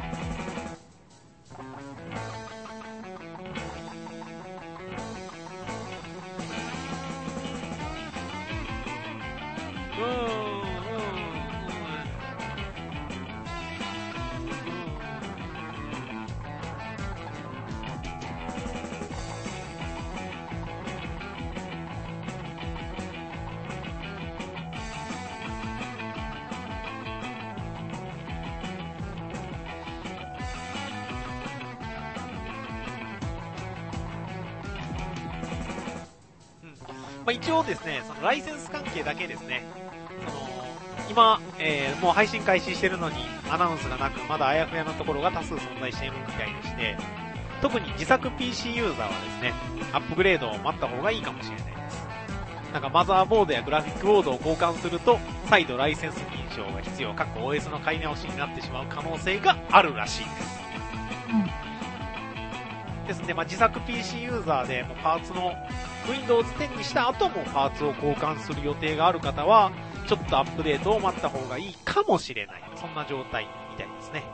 一応ですね、そのライセンス関係だけですね、今、もう配信開始してるのにアナウンスがなく、まだあやふやなところが多数存在しているみたいでして、特に自作 PC ユーザーはですね、アップグレードを待った方がいいかもしれないです。なんかマザーボードやグラフィックボードを交換すると、再度ライセンス認償が必要、OS の買い直しになってしまう可能性があるらしいです。ですので、自作 PC ユーザーでもうパーツの Windows 10にした後もパーツを交換する予定がある方は、ちょっとアップデートを待った方がいいかもしれない。そんな状態みたいですね。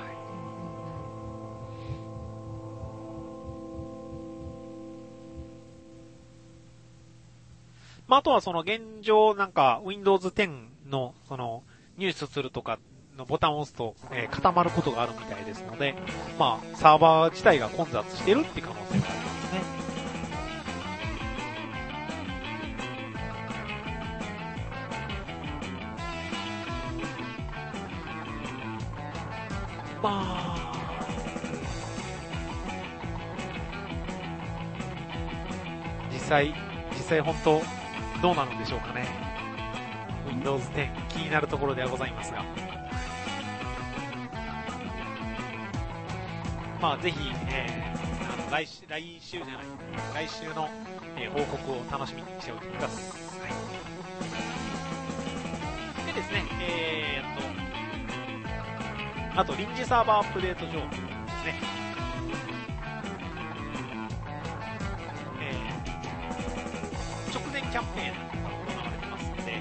あとはその現状Windows 10の入手するとかのボタンを押すと、固まることがあるみたいですので、サーバー自体が混雑してるって可能性がありますね。実際本当どうなるんでしょうかね。Windows 10気になるところではございますが。ぜひ、来週の、報告を楽しみにしておいてください。でですね、あと臨時サーバーアップデート情報ですね。直前キャンペーンが行われてますので、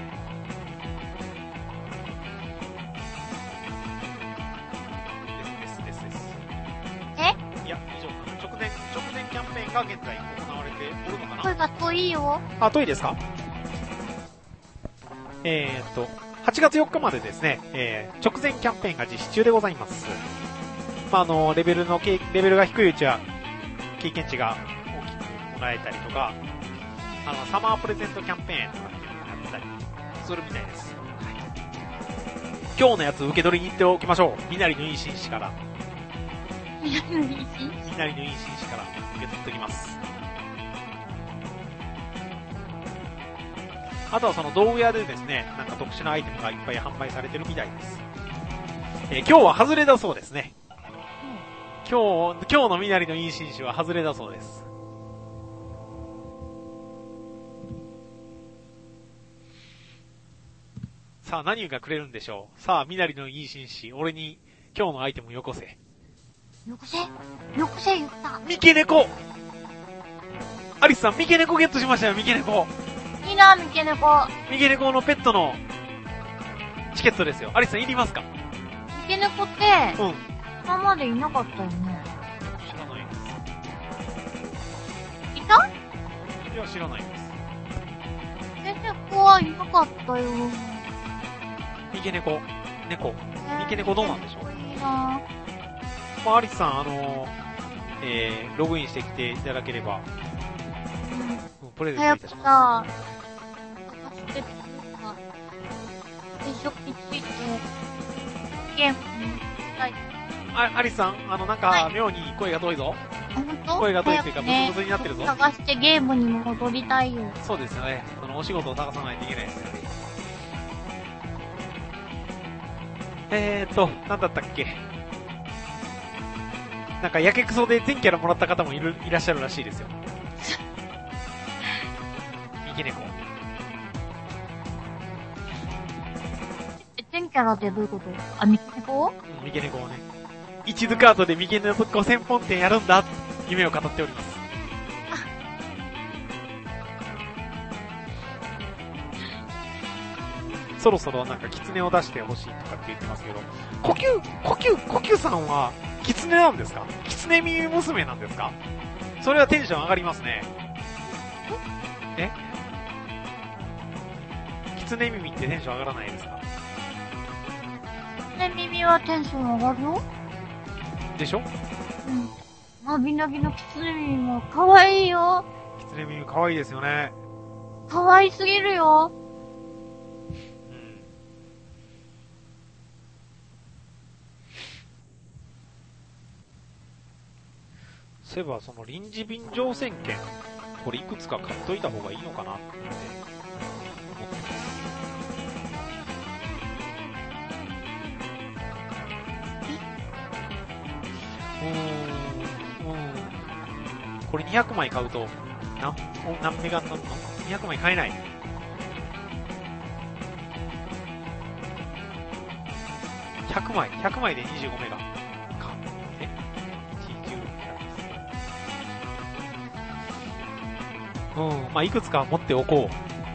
いや、以上かな。直前キャンペーンが現在行われておるのかな。 声が遠いよ。 遠いですか。8月4日までですね、直前キャンペーンが実施中でございます。レベルが低いうちは経験値が大きくもらえたりとか、サマープレゼントキャンペーンとかっていうのをやってたりするみたいです。今日のやつ受け取りに行っておきましょう。みなりのいい紳士から。みなりのいい紳士から受け取っておきます。あとはその道具屋でですね、特殊なアイテムがいっぱい販売されてるみたいです。今日は外れだそうですね。今日のみなりのいい紳士は外れだそうです。さあ何がくれるんでしょう。さあみなりのいい紳士、俺に今日のアイテムよこせ。 よこせ言った。 三毛猫。アリスさん三毛猫ゲットしましたよ。三毛猫。 いいな、三毛猫。 三毛猫のペットのチケットですよ。アリスさんいりますか？ 三毛猫って、今までいなかったよね。 知らないです。 いた？ いや、知らないです。 三毛猫はいなかったよ。 三毛猫。三毛猫どうなんでしょう？ いいな。 アリスさん、ログインしてきていただければ、プレゼントいたします。 接触について、ゲームにしたい。 アリスさん、妙に声が遠いぞ。 本当？ 声が遠いというか、ブツブツになってるぞ。 探してゲームに戻りたいよ。 そうですよね。お仕事を探さないといけないですよね。なんだったっけ。やけくそで全キャラもらった方もいらっしゃるらしいですよ。三毛猫。 全キャラってどういうこと？三毛猫？ 三毛猫をね。一途カードで三毛猫専門店やるんだ、夢を語っております。そろそろ狐を出してほしいとかって言ってますけど、呼吸さんは、狐なんですか？狐耳娘なんですか？それはテンション上がりますね。狐耳ってテンション上がらないですか？ 狐耳はテンション上がるよ。 でしょ？ みなぎの狐耳も可愛いよ。 狐耳可愛いですよね。 可愛すぎるよ。 そういえば臨時便乗船券、これいくつか買っといた方がいいのかなって思ってます。これ200枚買うと何メガになるの？ 200 枚買えない。 100枚で25メガ。か。まあ、いくつか持っておこう。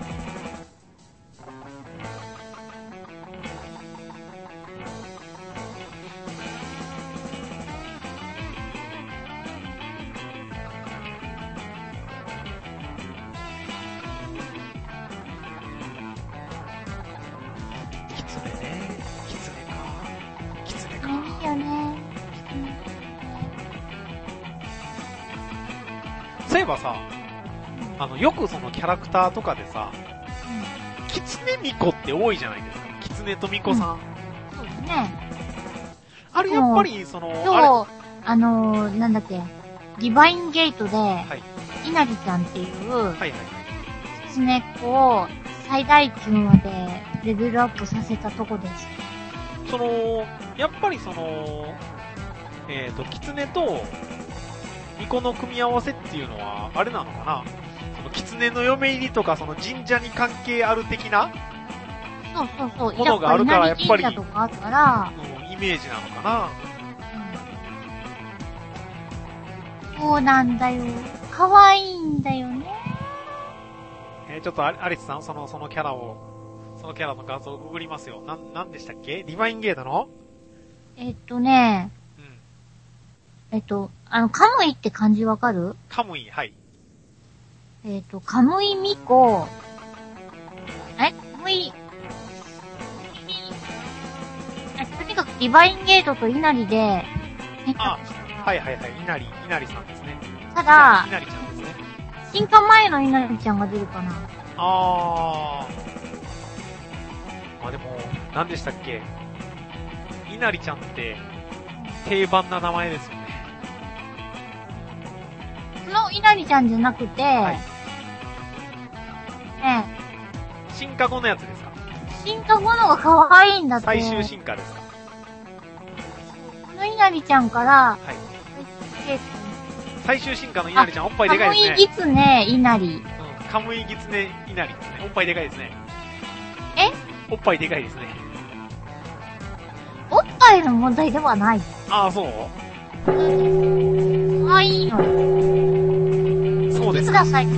そういえばさ、よくそのキャラクターとかでさ、キツネミコって多いじゃないですか。キツネとミコさん。 そうですね。 あれやっぱり、 今日、なんだっけ、ディバインゲートで、イナリちゃんっていう、キツネっ子を最大級までレベルアップさせたとこです。 やっぱりキツネとミコの組み合わせっていうのは、あれなのかな、キツネの嫁入りとか、神社に関係ある的なそう。 ものがあるから、やっぱり、イメとかあるから、 ージなのかな。 そうなんだよ。可愛いんだよね。 ちょっとアリスさん、そのキャラの画像をググりますよ。なんでしたっけ？ディバインゲートの？ カムイって漢字わかる？ カムイ、はい。 カムイミコ、カムイ、とにかくディバインゲートとイナリで、 はい、イナリさんですね。 ただ、 イナリちゃんですね。 進化前のイナリちゃんが出るかな。 まあでも、何でしたっけ？イナリちゃんって、定番な名前ですよね。 そのイナリちゃんじゃなくて、 進化後のやつですか？ 進化後のが可愛いんだって。 最終進化ですか？ このイナリちゃんから、 最終進化のイナリちゃん、おっぱいでかいですね。 カムイギツネイナリ。 カムイギツネイナリですね。おっぱいでかいですね。おっぱいでかいですね。 おっぱいの問題ではない。 そう？ 可愛いの。 そうですください。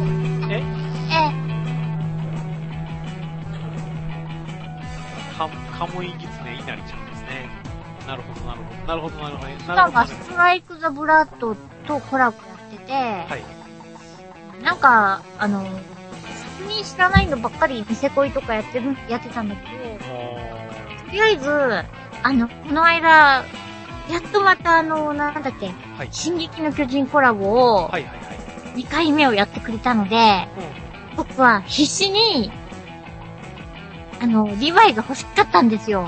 カムイギツネイナリちゃんですね。なるほど。 しかもストライクザブラッドとコラボやってて、なんか、先に知らないのばっかりニセ恋とかやってたんだけど、とりあえず、この間、やっとまたなんだっけ、進撃の巨人コラボを、2回目をやってくれたので、僕は必死に、リヴァイが欲しかったんですよ。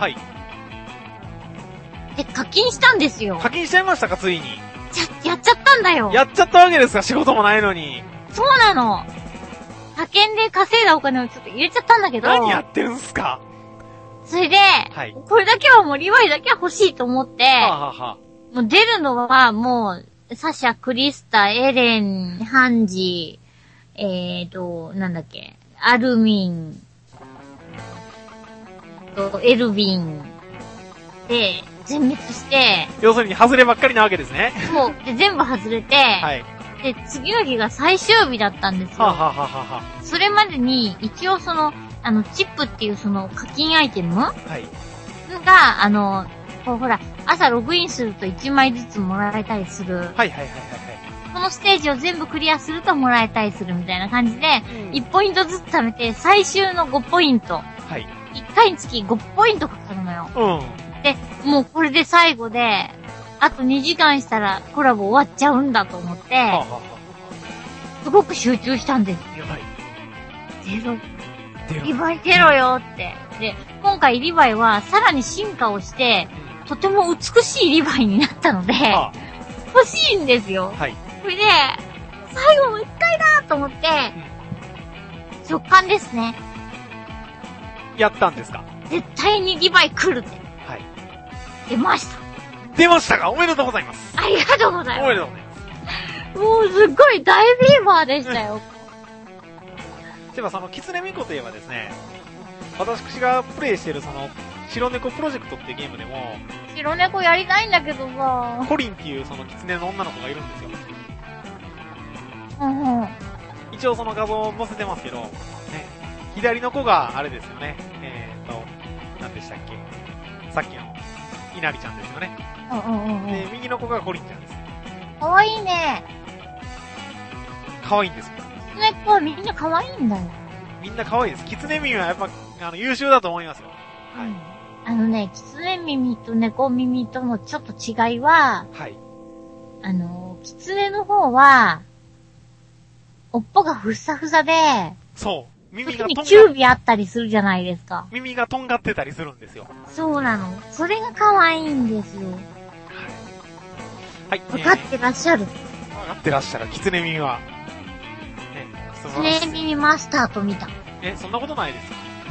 で、課金したんですよ。 課金しちゃいましたか、ついに。 やっちゃったんだよ。 やっちゃったわけですか、仕事もないのに。 そうなの。派遣で稼いだお金をちょっと入れちゃったんだけど。 何やってるんすか？ それで、これだけはもうリヴァイだけは欲しいと思って、もう出るのはもう、サシャ、クリスタ、エレン、ハンジ、なんだっけ、アルミン、エルヴィン、で、全滅して、 要するに外ればっかりなわけですね。 そう。で、全部外れて、で、次の日が最終日だったんですよ。それまでに、一応チップっていう課金アイテムが、ほら、朝ログインすると1枚ずつもらえたりする。このステージを全部クリアするともらえたりするみたいな感じで、1ポイントずつ貯めて、最終の5ポイント。1回につき5ポイントかかるのよ。で、もうこれで最後で、あと2時間したらコラボ終わっちゃうんだと思って、すごく集中したんです。リヴァイ出ろよって。で、今回リヴァイはさらに進化をして、とても美しいリヴァイになったので、欲しいんですよ。それで、最後の1回だと思って、直感ですね。 やったんですか？ 絶対にリヴァイ来るって。出ました。 出ましたか？おめでとうございます。 ありがとうございます。 おめでとうございます。 もうすっごい大フィーバーでしたよ。 そういえばキツネミコといえばですね、私がプレイしている白猫プロジェクトっていうゲームでも、 白猫やりたいんだけどさ。 コリンっていうその狐の女の子がいるんですよ。 うんうん。 一応その画像を載せてますけど、ね、左の子があれですよね。何でしたっけ？さっきの稲荷ちゃんですよね。 うんうんうん。 で、右の子がコリンちゃんです。 かわいいね。 可愛いんですよ。 狐っ子はみんなかわいいんだよ。 みんな可愛いです。狐耳はやっぱ、優秀だと思いますよ。はい。 狐耳と猫耳とのちょっと違いは、 はい。 狐の方は、おっぽがふさふさで、 そう。耳が時にキュービあったりするじゃないですか。 耳がとんがってたりするんですよ。 そうなの。それが可愛いんですよ。 はい。 分かってらっしゃる。 分かってらっしゃる。狐耳は。ね、 狐耳マスターと見た。 そんなことないです。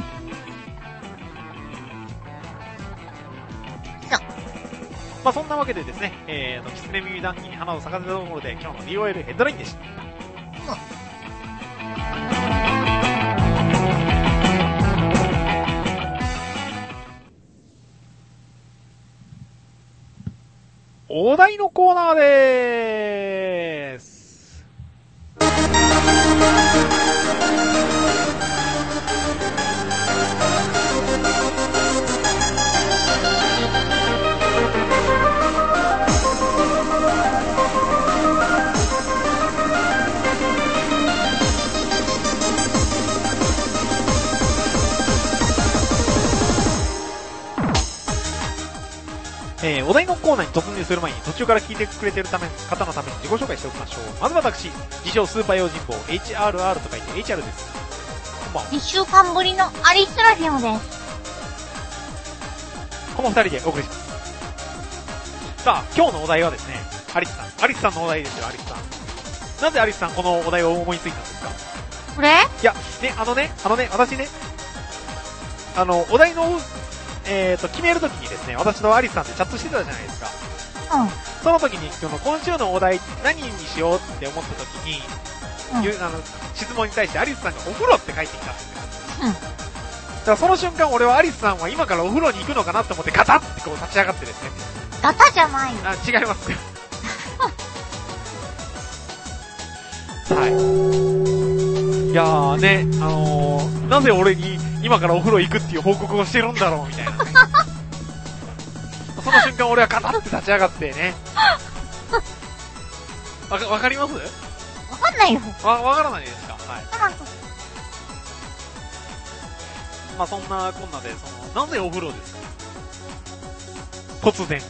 そう。 まあそんなわけでですね、狐耳談義に花を咲かせたところで今日の DOL ヘッドラインでした。お題のコーナーでーす。お題のコーナーに突入する前に途中から聞いてくれてる方のために自己紹介しておきましょう。まず私、自称スーパー用心棒 HRR と書いて HR です。こんばんは。 1週間ぶりのアリスラフィムです。 この二人でお送りします。さあ、今日のお題はですね、アリスさん。アリスさんのお題ですよ、アリスさん。なぜアリスさんこのお題を思いついたんですか？ これ？ いや、ね、私ね、お題の、決めるときにですね、私とアリスさんでチャットしてたじゃないですか。 うん。 その時に、今週のお題何にしようって思った時に、質問に対してアリスさんがお風呂って書いてきたんですよ。 うん。 だからその瞬間俺はアリスさんは今からお風呂に行くのかなと思ってガタッってこう立ち上がってですね。 ガタじゃない。 違います。はい。いやーね、なぜ俺に今からお風呂行くっていう報告をしてるんだろうみたいな、ね。その瞬間俺はガタッて立ち上がってね。わかります？ わかんないよ。 わからないですか？はい。 なんかまあそんなこんなで、なぜお風呂ですか？突然。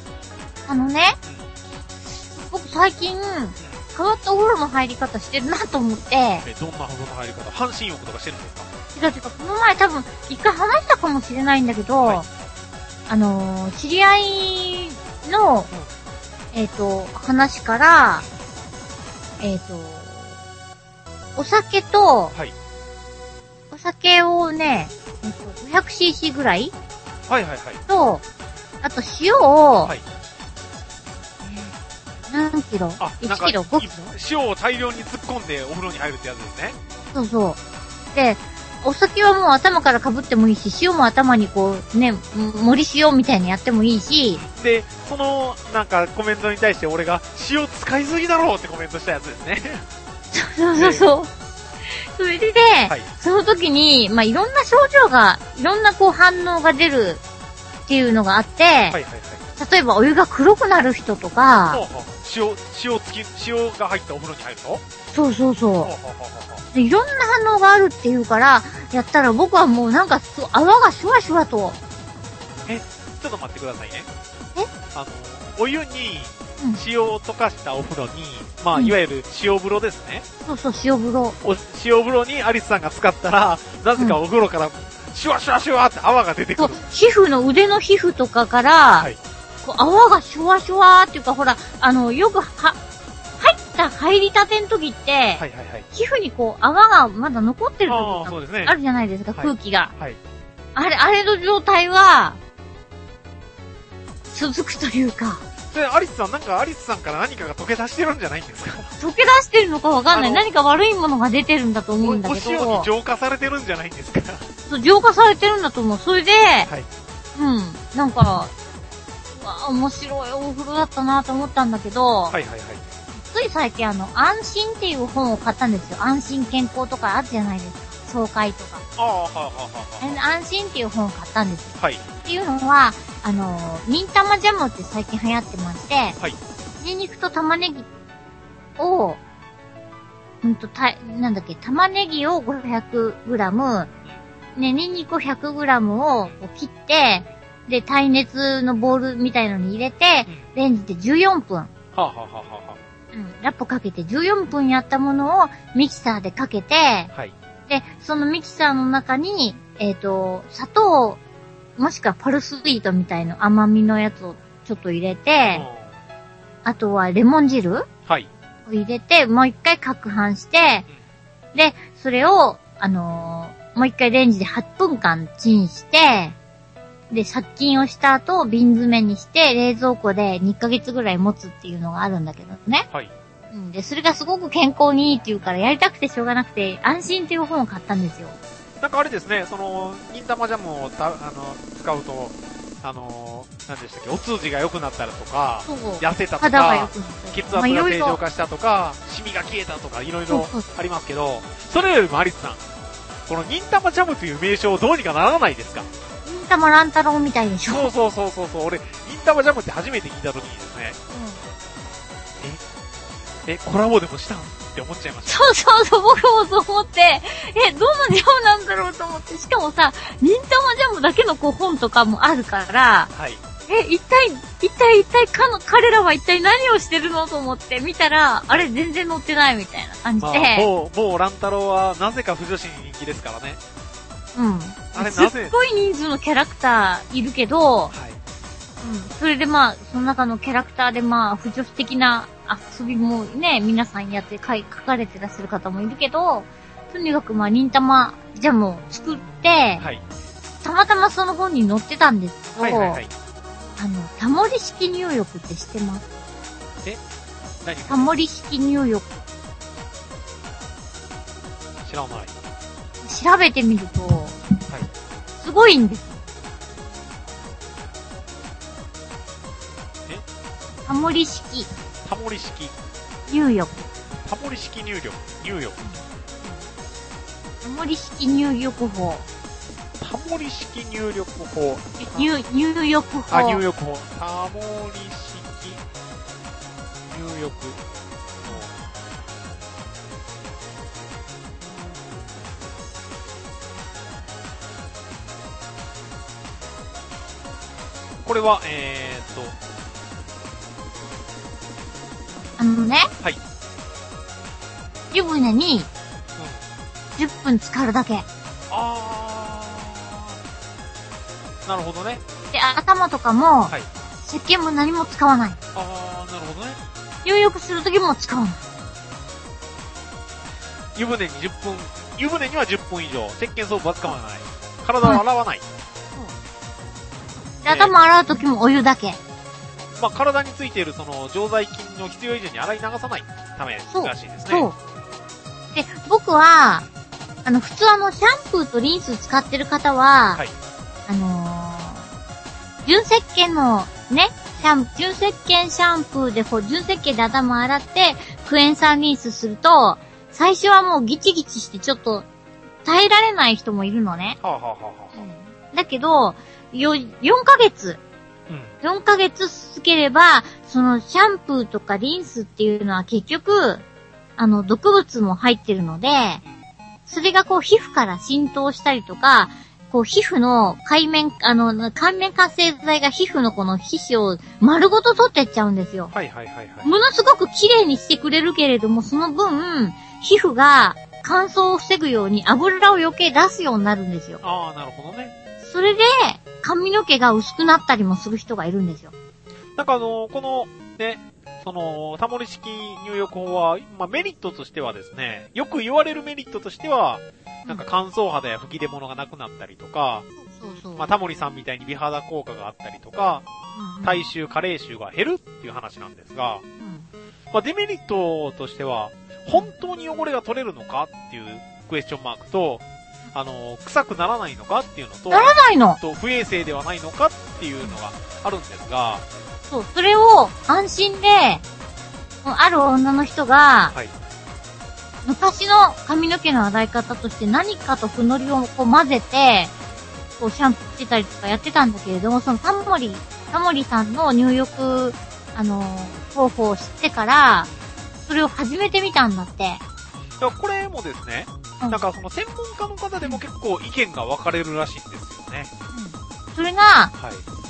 僕最近、変わったお風呂の入り方してるなと思って。 どんなお風呂の入り方？半身浴とかしてるんですか？ 違う、この前多分、一回話したかもしれないんだけど、はい、知り合いの、話から、お酒と、 はい、 お酒をね、500cc ぐらいはいはいはい。 と、あと塩を、 はい、 何キロ ?1 キロ ?5 キロ塩を大量に突っ込んでお風呂に入るってやつですね。 そうそう。で、お酒はもう頭から被ってもいいし、塩も頭にこう、ね、盛り塩みたいにやってもいいし。 で、コメントに対して俺が、塩使いすぎだろうってコメントしたやつですね。 そう。それで、はい、その時に、まあ、いろんな症状が、いろんなこう反応が出るっていうのがあって、はいはいはい、例えばお湯が黒くなる人とか、 塩が入ったお風呂に入ると？ そう。いろんな反応があるっていうから、やったら僕はもう泡がシュワシュワと。 ちょっと待ってくださいね。お湯に塩を溶かしたお風呂に、まあ、いわゆる塩風呂ですね。 そう、塩風呂。 塩風呂にアリスさんが使ったら、なぜかお風呂から、シュワシュワシュワって泡が出てくる。 腕の皮膚とかから、はい、こう泡がシュワシュワっていうか、ほら、よく入りたての時って、はいはいはい、皮膚にこう泡がまだ残ってる時があるじゃないですか、はい、空気が、はい。あれの状態は、続くというか。 それアリスさんから何かが溶け出してるんじゃないんですか？ 溶け出してるのかわかんない。何か悪いものが出てるんだと思うんだけど。 お塩に浄化されてるんじゃないんですか？ そう、浄化されてるんだと思う。それで、はい、 なんか、面白いお風呂だったなと思ったんだけど、 はいはいはい。 つい最近安心っていう本を買ったんですよ。安心健康とかあるじゃないですか。爽快とか。安心っていう本を買ったんですよ。 はい。 っていうのは、忍たまジャムって最近流行ってまして、はい。ニンニクと玉ねぎを、玉ねぎを 500g、ね、ニンニク 100g を切って、で、耐熱のボウルみたいのに入れて、レンジで14分。ラップかけて14分やったものをミキサーでかけて、はい。で、そのミキサーの中に、砂糖、もしくはパルスイートみたいな甘みのやつをちょっと入れて、あとはレモン汁はい。を入れて、もう一回攪拌して、で、それを、もう一回レンジで8分間チンして、で、殺菌をした後、瓶詰めにして、冷蔵庫で2ヶ月ぐらい持つっていうのがあるんだけどね。はい。で、それがすごく健康にいいっていうから、やりたくてしょうがなくて、安心っていう本を買ったんですよ。 なんかあれですね、忍たまジャムを使うと、何でしたっけ、お通じが良くなったらとか、痩せたとか、 肌が良くなった血圧が正常化したとか、シミが消えたとか、いろいろありますけど、それよりもアリスさん、この忍たまジャムという名称どうにかならないですか？ 忍たま乱太郎みたいでしょ？ そう、俺、忍たまジャムって初めて聞いたときにですね、コラボでもしたんって思っちゃいました。 そう、僕もそう思って、どんなジャムなんだろうと思って、しかもさ、忍たまジャムだけの本とかもあるから、はい。一体、彼らは一体何をしてるのと思って見たら、あれ全然載ってないみたいな感じで。 もう乱太郎はなぜか不女子に人気ですからね。 うん。あれなぜ？すっごい人数のキャラクターいるけど、はい。それでその中のキャラクターで不女子的な遊びもね、皆さんやって書かれてらっしゃる方もいるけど、とにかく忍たまジャムを作って、はい。たまたまその本に載ってたんですけど、はい。タモリ式入浴って知ってます？ 何？ タモリ式入浴。 知らない。 調べてみると、はい。すごいんです。タモリ式入浴。 タモリ式入浴。 タモリ式入浴法。 タモリ式入浴法。 入浴法。 入浴法。タモリ式入浴法。これは、はい。 湯船に、10分浸かるだけ。 なるほどね。 で、頭とかも、はい。石鹸も何も使わない。 なるほどね。 入浴するときも使わない。 湯船には10分以上、石鹸ソープは使わない。体を洗わない。 で、頭洗うときもお湯だけ。 体についている常在菌の必要以上に洗い流さないためらしいですね。そう。 で、僕は、普通シャンプーとリンス使ってる方は、はい。純石鹸のね、純石鹸シャンプーで純石鹸で頭洗って、クエン酸リンスすると、最初はもうギチギチしてちょっと耐えられない人もいるのね。だけど、4ヶ月。4ヶ月続ければ、シャンプーとかリンスっていうのは結局、毒物も入ってるので、それが皮膚から浸透したりとか、皮膚の界面活性剤が皮膚のこの皮脂を丸ごと取ってっちゃうんですよ。 はい。 ものすごく綺麗にしてくれるけれども、その分、皮膚が乾燥を防ぐように油を余計出すようになるんですよ。 なるほどね。 それで、髪の毛が薄くなったりもする人がいるんですよ。 なんかこの、ね、タモリ式入浴法は、メリットとしてはですね、よく言われるメリットとしては、なんか乾燥肌や吹き出物がなくなったりとか、タモリさんみたいに美肌効果があったりとか、体臭、加齢臭が減るっていう話なんですが、デメリットとしては、本当に汚れが取れるのかっていうクエスチョンマークと、臭くならないのかっていうのと、 ならないのと、不衛生ではないのかっっていうのがあるんですが、 そう、それを安心で、ある女の人が、 はい。 昔の髪の毛の洗い方として何かとふのりをこう混ぜて、こうシャンプーしてたりとかやってたんだけれども、そのタモリさんの入浴、方法を知ってから、それを始めてみたんだって。 いや、これもですね、なんかその専門家の方でも結構意見が分かれるらしいんですよね。 うん。それが、 はい。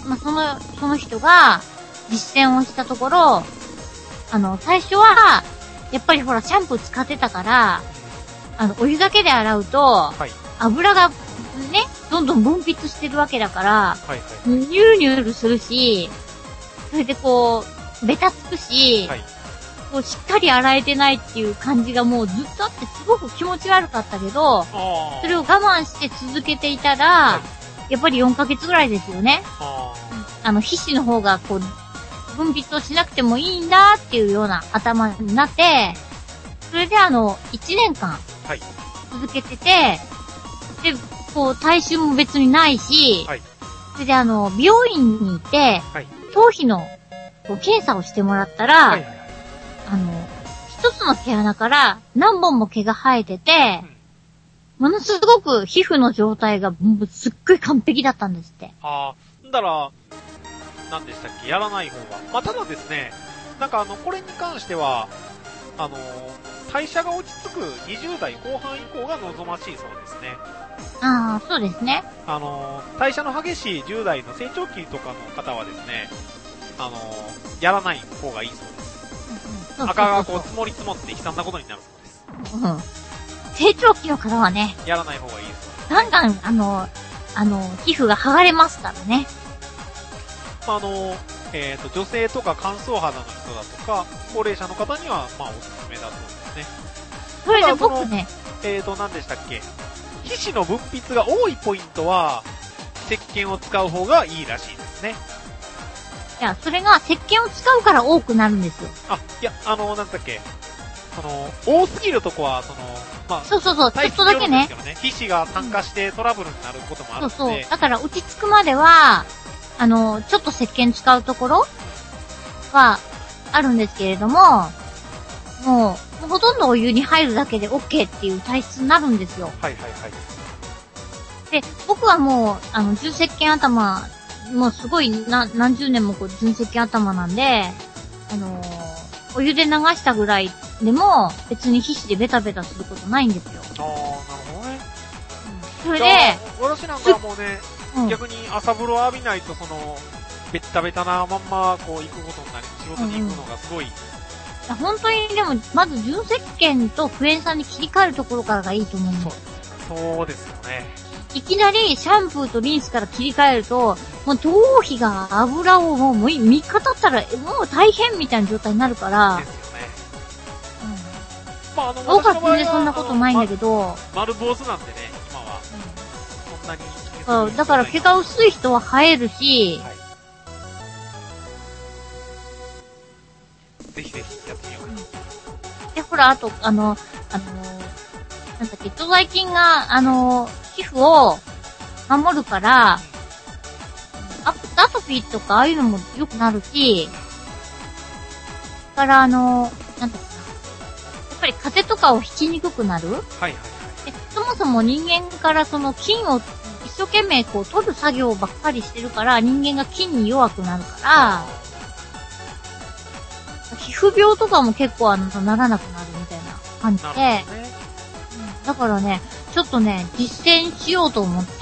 まあ、その人が実践をしたところ、最初は、やっぱりほら、シャンプー使ってたから、お湯だけで洗うと、 はい。 油がね、どんどん分泌してるわけだから、 はいはい。 ニューニューするし、それでこう、ベタつくし、 はい。 こう、しっかり洗えてないっていう感じがもうずっとあってすごく気持ち悪かったけど、それを我慢して続けていたら、 はい、 やっぱり4ヶ月ぐらいですよね。皮脂の方がこう、分泌をしなくてもいいんだっていうような頭になって、それで1年間続けてて、で、こう、体臭も別にないし、はい、それで美容院に行って、はい、頭皮のこう検査をしてもらったら、はいはいはい、一つの毛穴から何本も毛が生えてて、ものすごく皮膚の状態がすっごい完璧だったんですって。 ああ、だから、何でしたっけ、やらない方が。まあ、ただですね、なんかこれに関しては、代謝が落ち着く20代後半以降が望ましいそうですね。 ああ、そうですね。 代謝の激しい10代の成長期とかの方はですね、やらない方がいいそうです。赤がこう積もり積もって悲惨なことになるそうです。 うん。成長期の方はね、 やらない方がいいです。 ガンガン、皮膚が剥がれますからね。 女性とか乾燥肌の人だとか、高齢者の方には、まあ、おすすめだそうですね。 それで僕ね、 何でしたっけ、皮脂の分泌が多いポイントは、石鹸を使う方がいいらしいですね。 いや、それが石鹸を使うから多くなるんですよ。 あ、いや、なんだっけ、多すぎるとこは、まあ、 そう、ちょっとだけね。 皮脂が酸化してトラブルになることもあるので。 そう。だから落ち着くまでは、ちょっと石鹸使うところはあるんですけれども、もうほとんどお湯に入るだけで OK っていう体質になるんですよ。 はい。 で、僕はもう、純石鹸頭、もうすごい何十年もこう純石鹸頭なんで、お湯で流したぐらいでも、別に皮脂でベタベタすることないんですよ。 ああ、なるほどね。 それで、 私なんかはもうね、逆に朝風呂浴びないとベッタベタなまんまこう行くことになり、仕事に行くのがすごい。 本当にでも、まず純石鹸とクエン酸に切り替えるところからがいいと思うんです。 そうですよね。 いきなりシャンプーとリンスから切り替えると、もう頭皮が油をもう3日経ったらもう大変みたいな状態になるから。 ですよね。 まあ僕は全然そんなことないんだけど。 丸坊主なんでね、今は。そんなに。 そう、だから毛が薄い人は生えるし、はい、 ぜひやってみようかな。 で、ほら、あと、なんだっけ、除細菌が、皮膚を守るから、アトピーとかああいうのも良くなるし、だからなんだっけな、やっぱり風邪とかをひきにくくなる。 はい。 で、そもそも人間からその菌を一生懸命こう取る作業ばっかりしてるから、人間が菌に弱くなるから、皮膚病とかも結構ならなくなるみたいな感じで、ね、だからね、ちょっとね、実践しようと思って、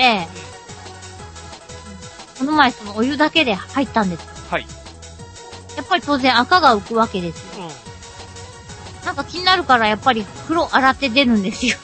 この前そのお湯だけで入ったんですよ。 はい。 やっぱり当然赤が浮くわけですよ。なんか気になるからやっぱり風呂洗って出るんですよ。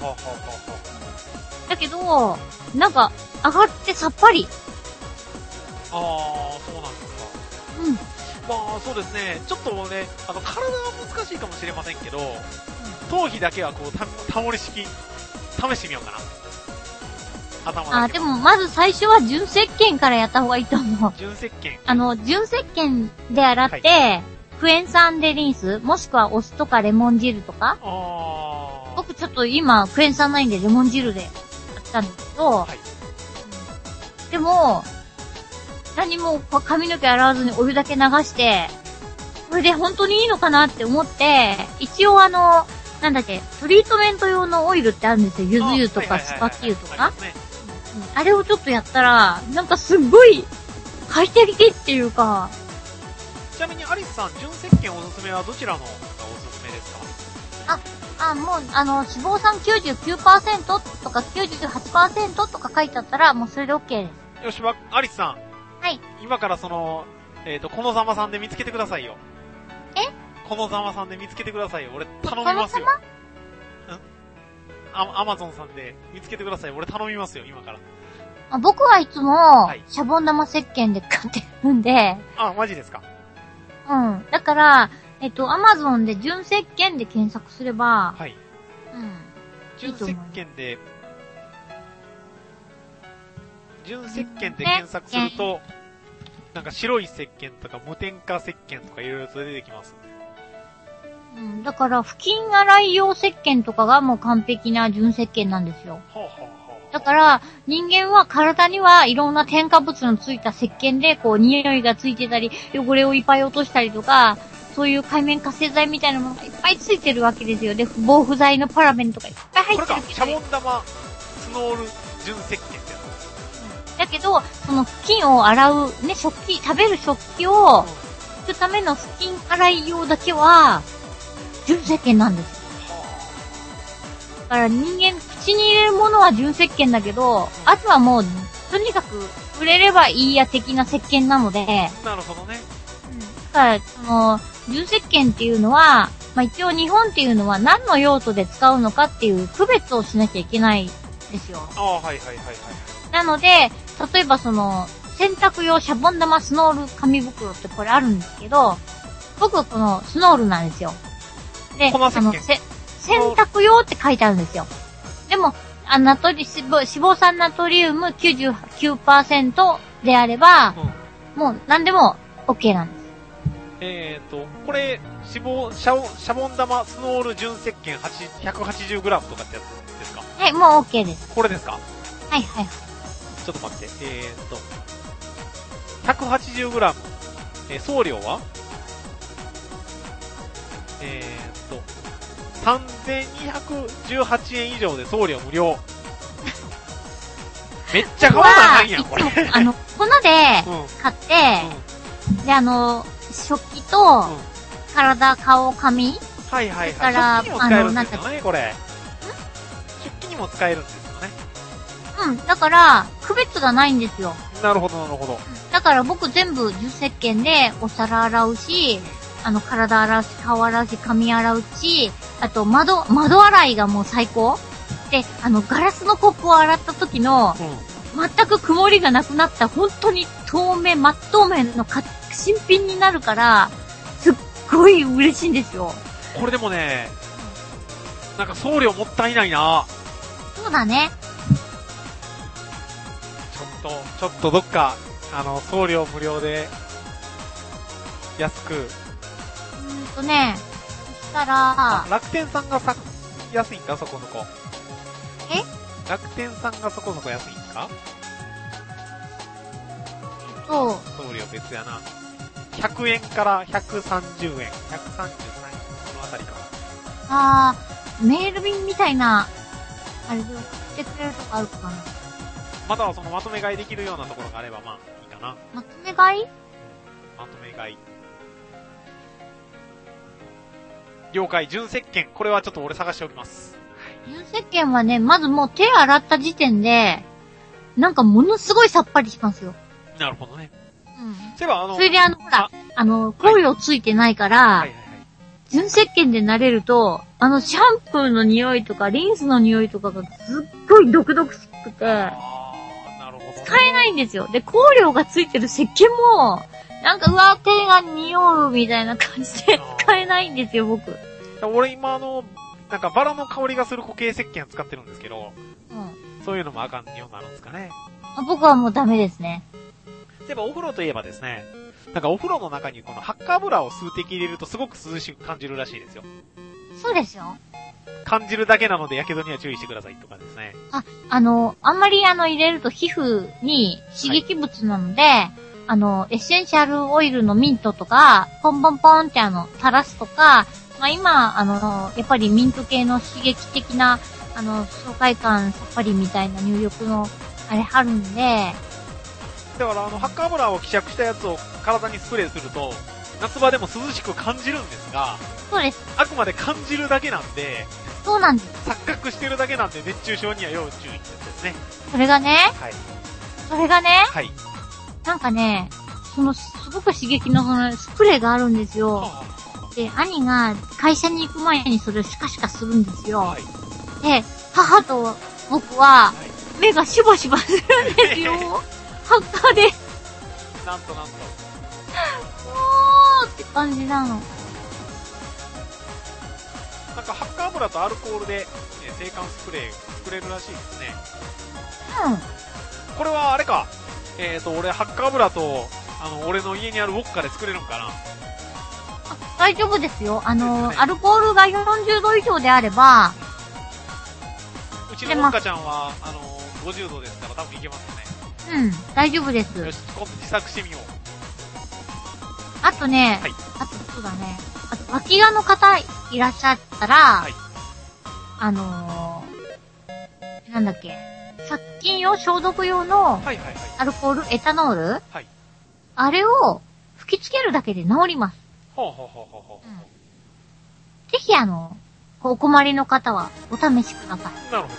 だけど、なんか上がってさっぱり。 ああ、そうなんですか。まあそうですね、ちょっとね、体は難しいかもしれませんけど、頭皮だけはこう、タモリ式、試してみようかな。 でもまず最初は純石鹸からやった方がいいと思う。 純石鹸純石鹸で洗って、はい、クエン酸でリンス、もしくはお酢とかレモン汁とか。僕ちょっと今クエン酸ないんでレモン汁でやったんですけど、はい、でも、 何も髪の毛洗わずにお湯だけ流して、これで本当にいいのかなって思って、一応なんだっけ、トリートメント用のオイルってあるんですよ。ゆず湯とかスパキ湯とか。あれをちょっとやったら、なんかすっごい快適っていうか。 ちなみにアリスさん、純石鹸おすすめはどちらのがおすすめですか？ もう、脂肪酸 99% とか 98% とか書いてあったら、もうそれで OK です。 よし、アリスさん。 はい。 今からこのざまさんで見つけてくださいよ。このざまさんで見つけてくださいよ。俺頼みますよ。アマゾンさんで見つけてください。俺頼みますよ、今から。 僕はいつも、シャボン玉石鹸で買ってるんで。 マジですか？ うん。だから、アマゾンで純石鹸で検索すれば、 はい。 うん。 純石鹸で検索すると、なんか白い石鹸とか無添加石鹸とかいろいろと出てきます。 うん。だから、布巾洗い用石鹸とかがもう完璧な純石鹸なんですよ。だから、人間は体にはいろんな添加物のついた石鹸で、こう、匂いがついてたり、汚れをいっぱい落としたりとか、そういう界面活性剤みたいなものがいっぱいついてるわけですよ。で、防腐剤のパラベンとかいっぱい入ってるけど。 これか、シャボン玉スノール純石鹸ってやつ。 だけど、その布巾を洗う、ね、食べる食器を、拭くための布巾洗い用だけは、純石鹸なんです。だから人間、口に入れるものは純石鹸だけど、あとはもう、とにかく、触れればいいや的な石鹸なので。 なるほどね。 だから、純石鹸っていうのは、まあ、一応日本っていうのは何の用途で使うのかっていう区別をしなきゃいけないんですよ。 はい。 なので、例えば洗濯用シャボン玉スノール紙袋ってこれあるんですけど、僕はこのスノールなんですよ。で、洗濯用って書いてあるんですよ。でも、脂肪酸ナトリウム 99% であれば、もう何でも OK なんです。 これ、シャボン玉スノール純石鹸 180g とかってやつですか？ はい、もう OK です。 これですか？ はい。 ちょっと待って、180g、送料は3218円以上で送料無料。めっちゃ買わなあかんやん、これ。 粉で買って、で、食器と、体、顔、髪。 はい。 だから、 食器にも使えるんですよね、これ。食器にも使えるんですよね。 うん、だから、区別がないんですよ。 なるほど。 だから僕全部純石鹸でお皿洗うし、体洗うし、顔洗うし、髪洗うし、あと窓洗いがもう最高。で、ガラスのコップを洗った時の、全く曇りがなくなった、本当に真っ透明の新品になるから、すっごい嬉しいんですよ。 これでもね、なんか送料もったいないな。 そうだね。 ちょっとどっか、送料無料で、安く。 そしたら、 楽天さんが安いんか、そこそこ。楽天さんがそこそこ安いんか？送料別やな。100円から130円、133円、そのあたりか。 メール便みたいな、あれで送ってくれるとこあるかな。 またはまとめ買いできるようなところがあればいいかな。 まとめ買い？ まとめ買い。了解、純石鹸。これはちょっと俺探しておきます。 純石鹸はね、まずもう手洗った時点で、なんかものすごいさっぱりしますよ。 なるほどね。 うん。 そういえばそれでほら、香料ついてないから、純石鹸で慣れると、シャンプーの匂いとか、リンスの匂いとかがすっごい毒々しくて、 なるほど、ね。 使えないんですよ。で、香料がついてる石鹸も、なんか手が匂うみたいな感じで使えないんですよ、僕。 俺今なんかバラの香りがする固形石鹸使ってるんですけど、そういうのもあかんようになるんですかね。 僕はもうダメですね。 例えばお風呂といえばですね、なんかお風呂の中にこのハッカ油を数滴入れるとすごく涼しく感じるらしいですよ。 そうですよ。 感じるだけなので火傷には注意してくださいとかですね。 あんまり入れると皮膚に刺激物なので、 エッセンシャルオイルのミントとか、ポンポンポンって垂らすとか、まあ今、やっぱりミント系の刺激的な、爽快感さっぱりみたいな入浴の、あれあるんで。 だからハッカ油を希釈したやつを体にスプレーすると、夏場でも涼しく感じるんですが、 そうです。 あくまで感じるだけなんで、 そうなんです。 錯覚してるだけなんで熱中症には要注意ですね。 それがね、 はい。 それがね、 はい。 なんかね、すごく刺激のスプレーがあるんですよ。で、兄が会社に行く前にそれをシュカシュカするんですよ。はい。で、母と僕は、目がシュバシュバするんですよ。ハッカーで。 なんと。 おーって感じなの。 なんかハッカ油とアルコールで、制汗スプレー作れるらしいですね。 うん。 これはあれか。俺ハッカ油と、俺の家にあるウォッカで作れるんかな。 大丈夫ですよ。アルコールが40度以上であれば、 うちのウォッカちゃんは、50度ですから多分いけますね。 うん、大丈夫です。 よし、今度自作してみよう。 あとね、 はい。 あとそうだね。あと、脇がの方いらっしゃったら、はい。なんだっけ、殺菌用、消毒用の、アルコール、エタノール、はい。あれを吹きつけるだけで治ります。 ほう。 うん、ぜひお困りの方はお試しください。 なるほど。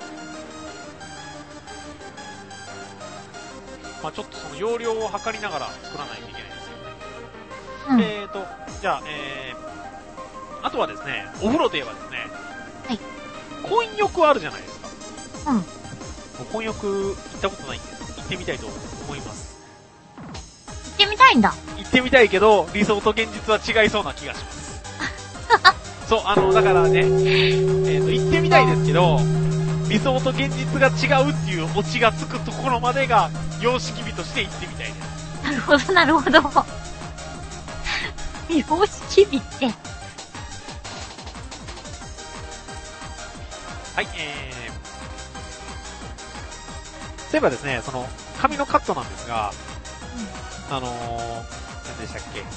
まあちょっとその容量を測りながら作らないといけないですよね。うん、じゃあ、あとはですね、お風呂といえばですね、はい。混浴あるじゃないですか。うん。混浴行ったことないんです。行ってみたいと思います。 行ってみたいんだ。 行ってみたいけど、理想と現実は違いそうな気がします。そう、だからね、行ってみたいですけど、理想と現実が違うっていうオチがつくところまでが、様式美として行ってみたいです。 なるほど。様式美って。 はい、そういえばですね、その、髪のカットなんですが、何でしたっけ、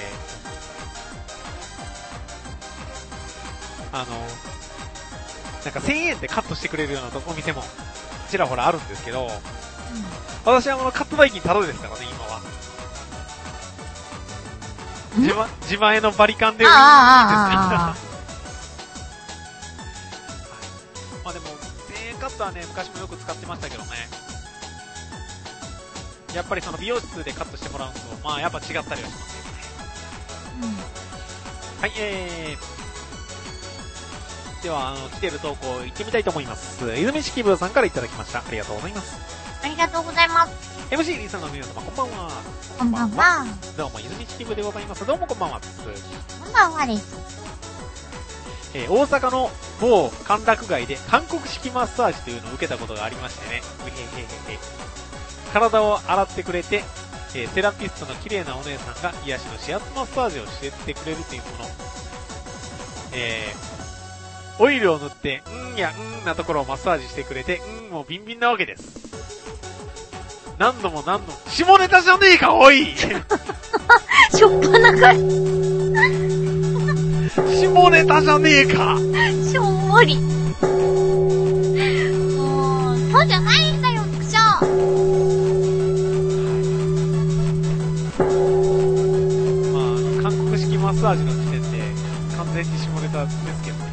なんか1000円でカットしてくれるようなお店も、ちらほらあるんですけど、私はカット代金タダですからね、今は。自前のバリカンで売るんですね。まあでも、1000円カットはね、昔もよく使ってましたけどね。やっぱりその美容室でカットしてもらうと、まあやっぱ違ったりはしますよね。はい、では、来てる投稿行ってみたいと思います。泉式部さんからいただきました。ありがとうございます。 ありがとうございます。 MC リーさんの皆様、こんばんは。 こんばんは。 どうも、泉式部でございます。どうもこんばんは。 こんばんはです。 大阪の某歓楽街で韓国式マッサージというのを受けたことがありましてね。体を洗ってくれて、セラピストの綺麗なお姉さんが癒しの指圧マッサージをしてってくれるというもの。オイルを塗って、なところをマッサージしてくれて、もうビンビンなわけです。何度も下ネタじゃねえか、おいしょっぱなかい。 下ネタじゃねえか。 しょんぼり。もう、そうじゃないんだよ、くしょ。 まあ、韓国式マッサージの時点で、完全に下ネタですけどね。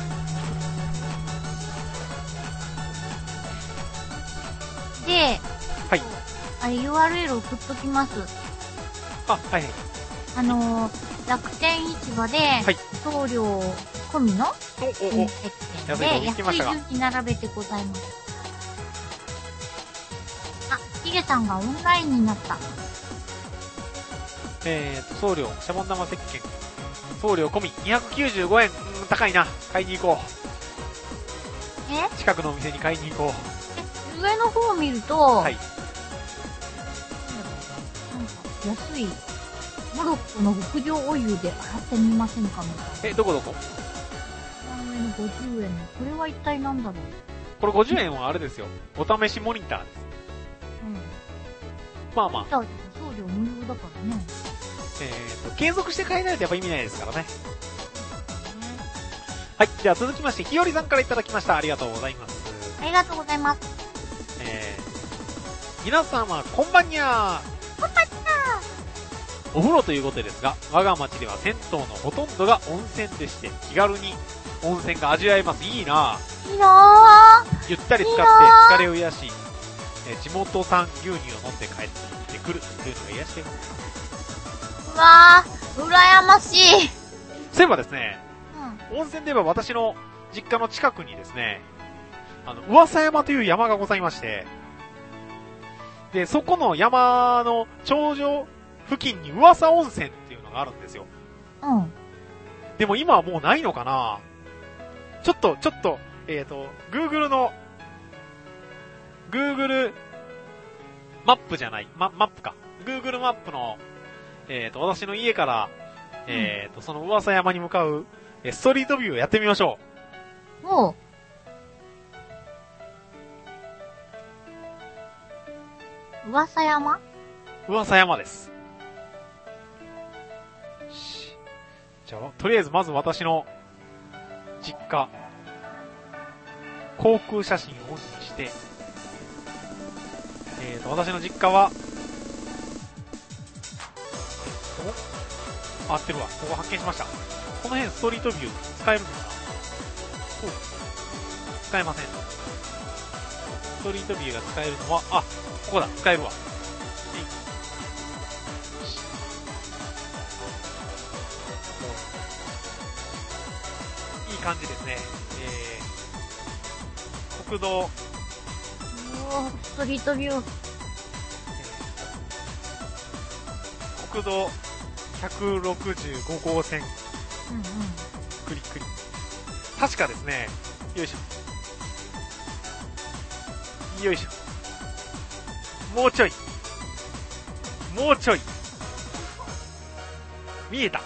で、 はい。 URL 送っときます。 はい。 楽天市場で、送料込みの安い順に並べてございます。ヒゲさんがオンラインになった。 送料、シャボン玉石鹸。送料込み、295円。高いな。買いに行こう。近くのお店に買いに行こう。上の方を見ると、はい。なんか、安い。モロッコの極上オイルで洗ってみませんかみたいな。 どこ上の50円の。これは一体何だろう。 これ50円はあれですよ。お試しモニターです。まあ。 送料料無料だからね。 継続して買えないとやっぱ意味ないですからね。はい。では続きまして、ひよりさんからいただきました。ありがとうございます。 ありがとうございます。 皆様、こんばんにゃー。 こんばんにゃー。お風呂ということですが、我が町では銭湯のほとんどが温泉でして、気軽に温泉が味わえます。いいなぁ。 いいなぁ。 ゆったり使って疲れを癒し、地元産牛乳を飲んで帰ってくるというのが癒しています。 うわぁ、羨ましい。 そういえばですね、温泉で言えば私の実家の近くにですね、噂山という山がございまして、で、そこの山の頂上付近に噂温泉っていうのがあるんですよ。 うん。 でも今はもうないのかな？ちょっと、Google マップじゃない、マップか。Google マップの、私の家から、その噂山に向かう、ストリートビューをやってみましょう。おう。噂山？ 噂山です。じゃあ、とりあえずまず私の実家、航空写真をオンにして、私の実家は、合ってるわ。ここ発見しました。この辺ストリートビュー使えるのかな？使えません。ストリートビューが使えるのは、あ、ここだ、使えるわ。いい感じですね。国道。 ストリートビュー。 国道165号線。 うんうん。 クリクリ。確かですね、よいしょ。よいしょ。もうちょい。もうちょい。見えた。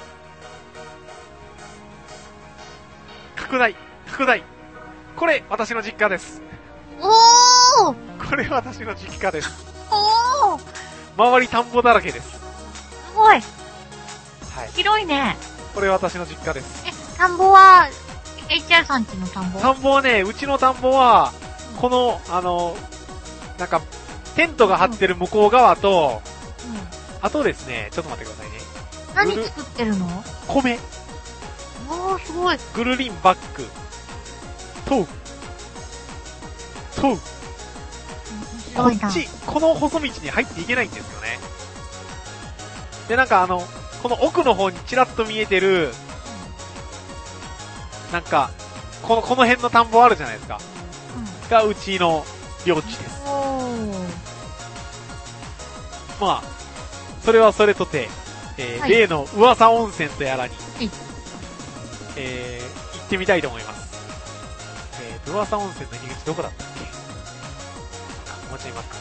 拡大。拡大。これ、私の実家です。 おー！ これ、私の実家です。 おー！ 周り田んぼだらけです。 すごい。 はい。 広いね。 これ、私の実家です。 田んぼは、HR さんちの田んぼ？ 田んぼはね、うちの田んぼは、この、なんか、テントが張ってる向こう側と、あとですね、ちょっと待ってくださいね。 何作ってるの？ 米。 おー、すごい。 グルリンバック。とう。こっち、この細道に入っていけないんですよね。で、なんかこの奥の方にちらっと見えてる、なんか、この辺の田んぼあるじゃないですか。が、うちの領地です。まあ、それはそれとて、はい、例の噂温泉とやらに、行ってみたいと思います。噂温泉の入り口どこだったっけ？もうちょい待って。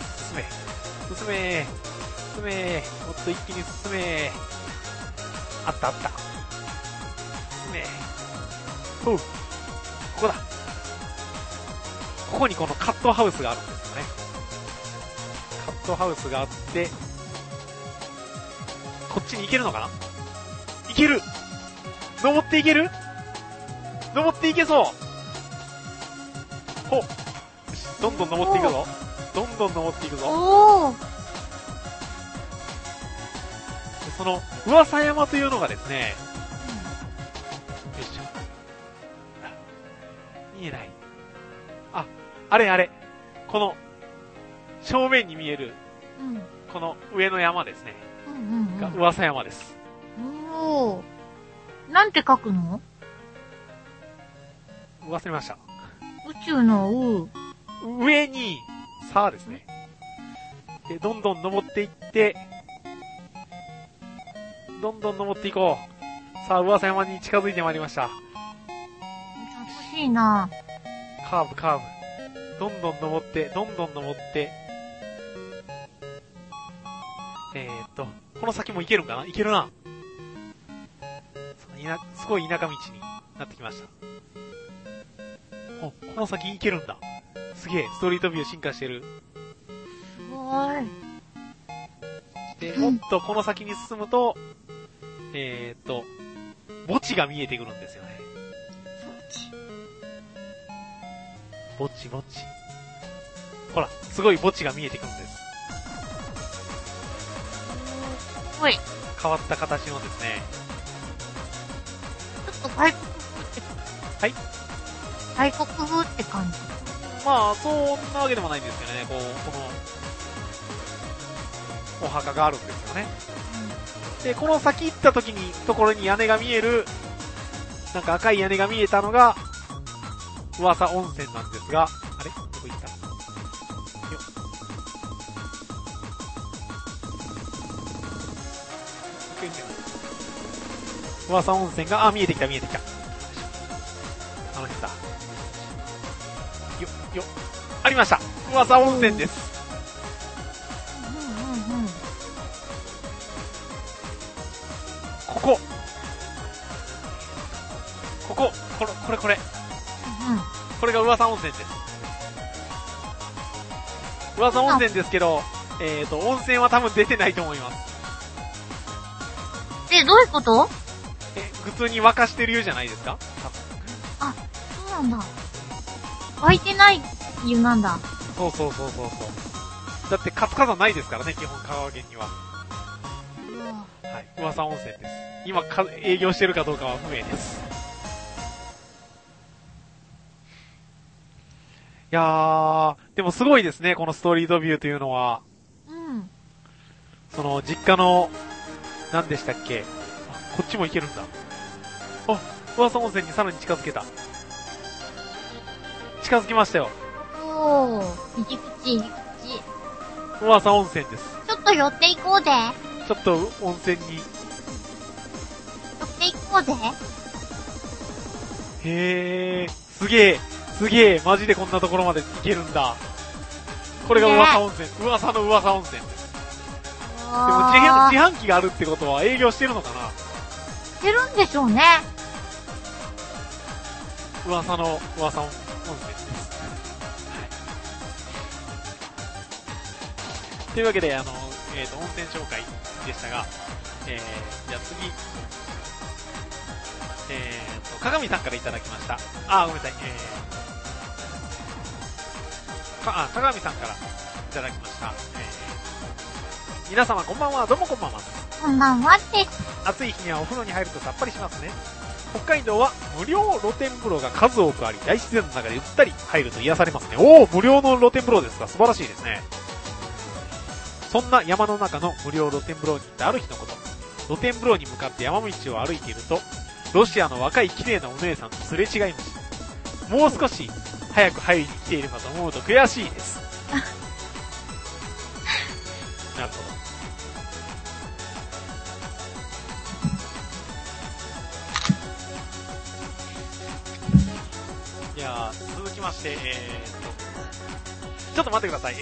進め。もっと一気に進め。あった。進め。ここだ。ここにこのカットハウスがあるんですよね。カットハウスがあって、こっちに行けるのかな？行ける！登っていける？登っていけそう！ほっ。どんどん登っていくぞ。 おー。 その、噂山というのがですね、よいしょ。見えない。あ、あれ。この、正面に見える、この上の山ですね。が噂山です。 おー。なんて書くの？ 忘れました。 宇宙の上に、さあですね。で、どんどん登っていって、いこう。さあ、噂山に近づいてまいりました。 楽しいな。 カーブ。どんどん登って。この先も行けるんかな？行けるな。すごい田舎道になってきました。この先行けるんだ。すげえ、ストリートビュー進化してる。 すごい。 で、もっとこの先に進むと、墓地が見えてくるんですよね。墓地。ほら、すごい墓地が見えてくるんです。 すごい。 変わった形のですね。 ちょっと外国風って。 はい？ 外国風って感じ。 まあ、そんなわけでもないんですけどね、この、お墓があるんですよね。で、この先行ったところに屋根が見える、なんか赤い屋根が見えたのが、噂温泉なんですが、あれどこ行ったよ噂温泉が、見えてきた。あの辺だ。ありました。噂温泉です。これ。これが噂温泉です。噂温泉ですけど、温泉は多分出てないと思います。 どういうこと？ 普通に沸かしてる湯じゃないですか？ あ、そうなんだ。沸いてない湯なんだ。 そう。だって活火山ないですからね、基本香川県には。はい、噂温泉です。今営業してるかどうかは不明です。いやー、でもすごいですね、このストリートビューというのは。その、実家の、何でしたっけ？こっちも行けるんだ。噂温泉にさらに近づけた。近づきましたよ。 入り口。 噂温泉です。 ちょっと寄っていこうぜ。 ちょっと温泉に。寄っていこうぜ。 へー、すげえ、マジでこんなところまで行けるんだ。これが噂温泉、噂の噂温泉です。でも自販機があるってことは営業してるのかな？ してるんでしょうね。 噂の噂温泉です。というわけで、温泉紹介でしたが、じゃあ次、鏡さんからいただきました。ごめんなさい。鏡さんからいただきました。皆様こんばんは、どうもこんばんは。 こんばんはです。 暑い日にはお風呂に入るとさっぱりしますね。北海道は無料露天風呂が数多くあり、大自然の中でゆったり入ると癒されますね。無料の露天風呂ですか？素晴らしいですね。そんな山の中の無料露天風呂に行ったある日のこと、露天風呂に向かって山道を歩いていると、ロシアの若い綺麗なお姉さんとすれ違いました。もう少し早く入りに来ているかと思うと悔しいです。なるほど。いやー、続きまして、ちょっと待ってください。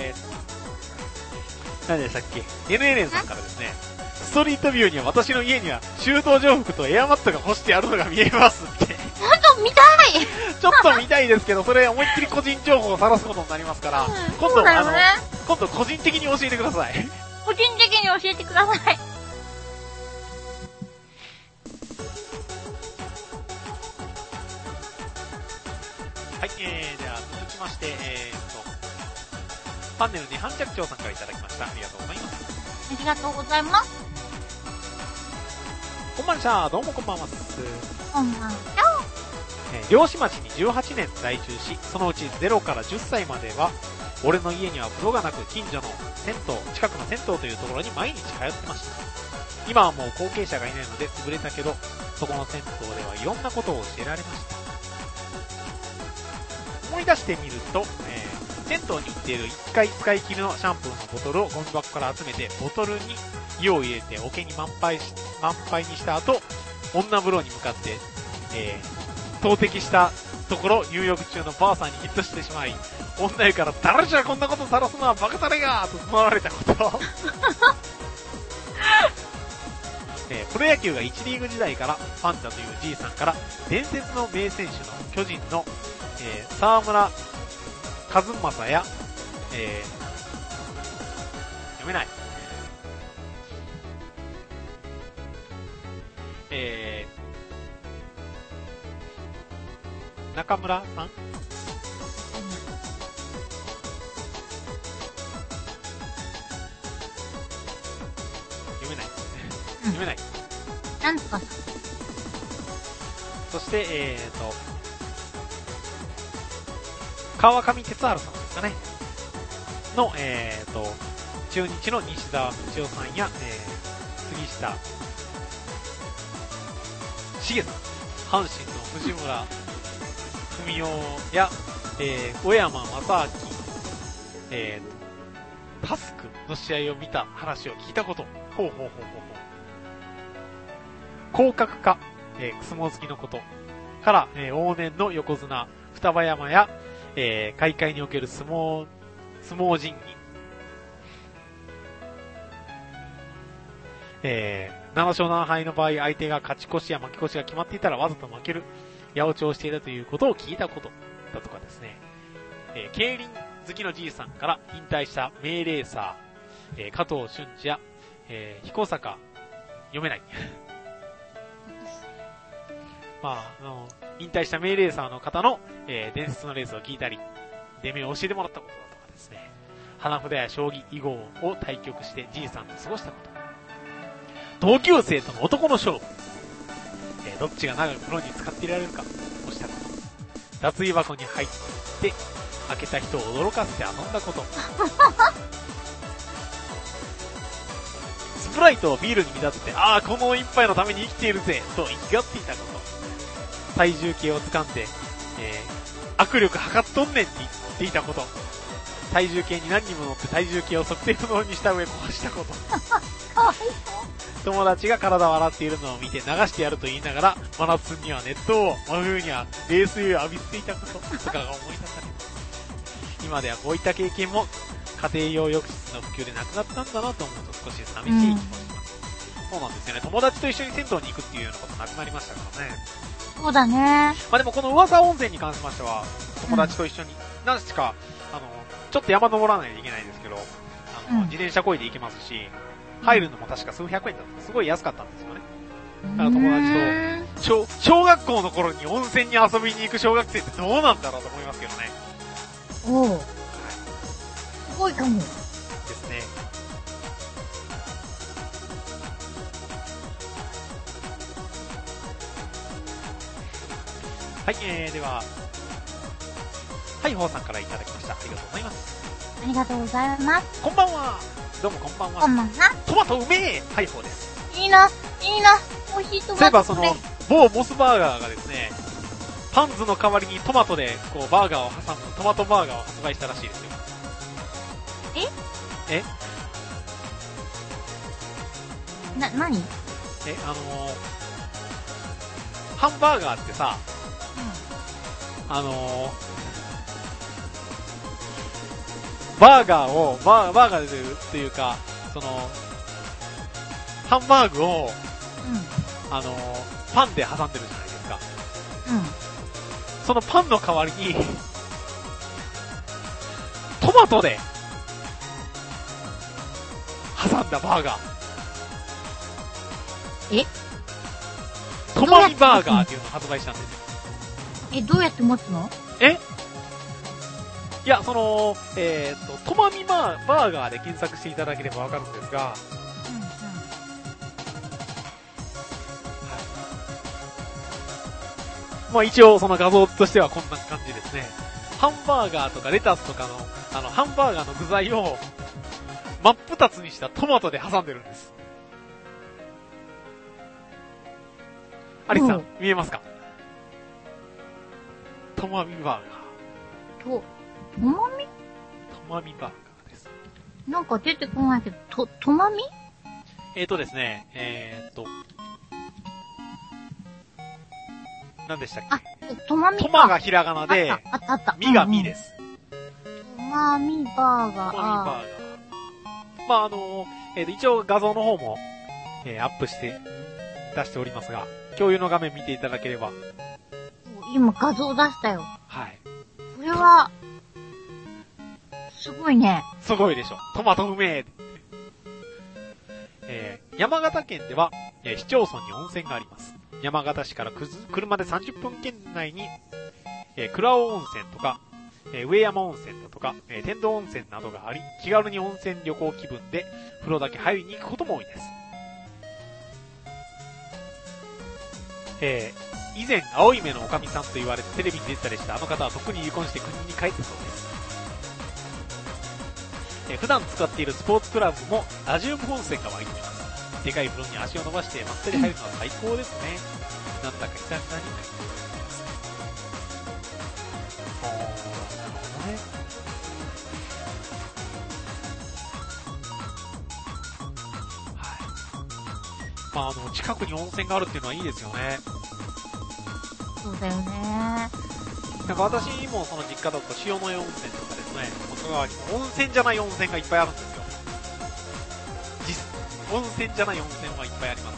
何でしたっけ？ NNN さんからですね、ストリートビューには私の家には修道場服とエアマットが干してあるのが見えますって。 ちょっと見たいちょっと見たいですけど、それ思いっきり個人情報を晒すことになりますから、今度、今度個人的に教えてください。 個人的に教えてください。 はい、では続きまして、パネルに半着長さんからいただきました。ありがとうございます。 ありがとうございます。 こんばんちゃー、どうもこんばんは。 こんばんちゃ漁師町に18年在住し、そのうち0から10歳までは、俺の家には風呂がなく近所の銭湯、近くの銭湯というところに毎日通ってました。今はもう後継者がいないので潰れたけど、そこの銭湯ではいろんなことを教えられました。思い出してみると、銭湯に売っている1回使い切りのシャンプーのボトルをゴミ箱から集めて、ボトルに湯を入れて桶に満杯にした後、女風呂に向かって、投擲したところ、入浴中のばあさんにヒットしてしまい、女湯から誰じゃこんなことさらすのはバカタレがと怒られたこと。プロ野球が1リーグ時代からファンだというじいさんから、伝説の名選手の巨人の、沢村和正や、読めない。 中村さん、読めないですね。読めない。 なんとか。 そして、川上哲治さんですかね。の、中日の西澤道夫さんや、杉下茂さん、阪神の藤村文雄や、小山正明、タスクの試合を見た話を聞いたこと。ほう。降格か、相撲好きのことから、往年の横綱双葉山や、大会における相撲人に、7勝7敗の場合、相手が勝ち越しや負け越しが決まっていたらわざと負ける、八百長をしていたということを聞いたことだとかですね。競輪好きのじいさんから引退した名レーサー、加藤俊二や、彦坂、読めない。引退した名レーサーの方の、伝説のレースを聞いたり、出目を教えてもらったことだとかですね。花札や将棋囲碁を対局してじいさんと過ごしたこと。同級生との男の勝負。どっちが長く風呂に使っていられるかをしたこと。脱衣箱に入って開けた人を驚かせて遊んだこと。スプライトをビールに見立てて、ああ、この一杯のために生きているぜと生きがっていたこと。体重計を掴んで、握力測っとんねんって言っていたこと。体重計に何人も乗って体重計を測定不能にした上壊したこと。友達が体を洗っているのを見て流してやると言いながら、真夏には熱湯を、真冬には冷水を浴び捨ていたこととかが思い出されます。今ではこういった経験も家庭用浴室の普及でなくなったんだなと思うと少し寂しい気もします。そうなんですよね。友達と一緒に銭湯に行くっていうようなことなくなりましたからね。 そうだね。 でもこの噂温泉に関しましては、友達と一緒に、何しか、ちょっと山登らないといけないですけど、自転車漕いで行けますし、入るのも確か数百円だった。すごい安かったんですよね。友達と、小学校の頃に温泉に遊びに行く小学生ってどうなんだろうと思いますけどね。 おう。すごいかも。 ですね。はい、では、はい、ほうさんからいただきました。ありがとうございます。 ありがとうございます。 こんばんは。どうもこんばんは。 こんばんは。 トマトうめえ。はい、ほうです。 いいな。美味しいトマト。 そういえば某モスバーガーがですね、パンズの代わりにトマトで、バーガーを挟むトマトバーガーを発売したらしいですよ。 何？ ハンバーガーってさ、バーガーでっていうか、ハンバーグを、パンで挟んでるじゃないですか。そのパンの代わりに、トマトで、挟んだバーガー。トマミバーガーっていうのを発売したんですよ。 どうやって持つの？ いや、トマミバーガーで検索していただければわかるんですが、一応その画像としてはこんな感じですね。ハンバーガーとかレタスとかの、ハンバーガーの具材を真っ二つにしたトマトで挟んでるんです。アリスさん、見えますか？トマミバーガー。 トマミ？ トマミバーガーです。 なんか出てこないけど、トマミ？ ですね、何でしたっけ？ トマミか。 トマがひらがなで、 あった。 ミがミです。 トマミバーガー。 トマミバーガー。一応画像の方も、アップして出しておりますが、共有の画面見ていただければ。 今画像出したよ。 はい。 これは、すごいね。 すごいでしょ。トマトうめえ。山形県では、 市町村に温泉があります。山形市から車で30分圏内に、倉尾温泉とか、上山温泉だとか、天童温泉などがあり、気軽に温泉旅行気分で風呂だけ入りに行くことも多いです。以前、青い目のおかみさんと言われてテレビに出てたりしたあの方はとっくに離婚して国に帰ったそうです。普段使っているスポーツクラブもラジウム温泉が湧いています。でかい風呂に足を伸ばしてまったり入るのは最高ですね。なんだか久々に入っています。なるほどね。はい。まあ近くに温泉があるっていうのはいいですよね。 そうだよね。 なんか私もその実家だと塩の湯温泉とかですね、元川に温泉じゃない温泉がいっぱいあるんですよ。温泉じゃない温泉はいっぱいあります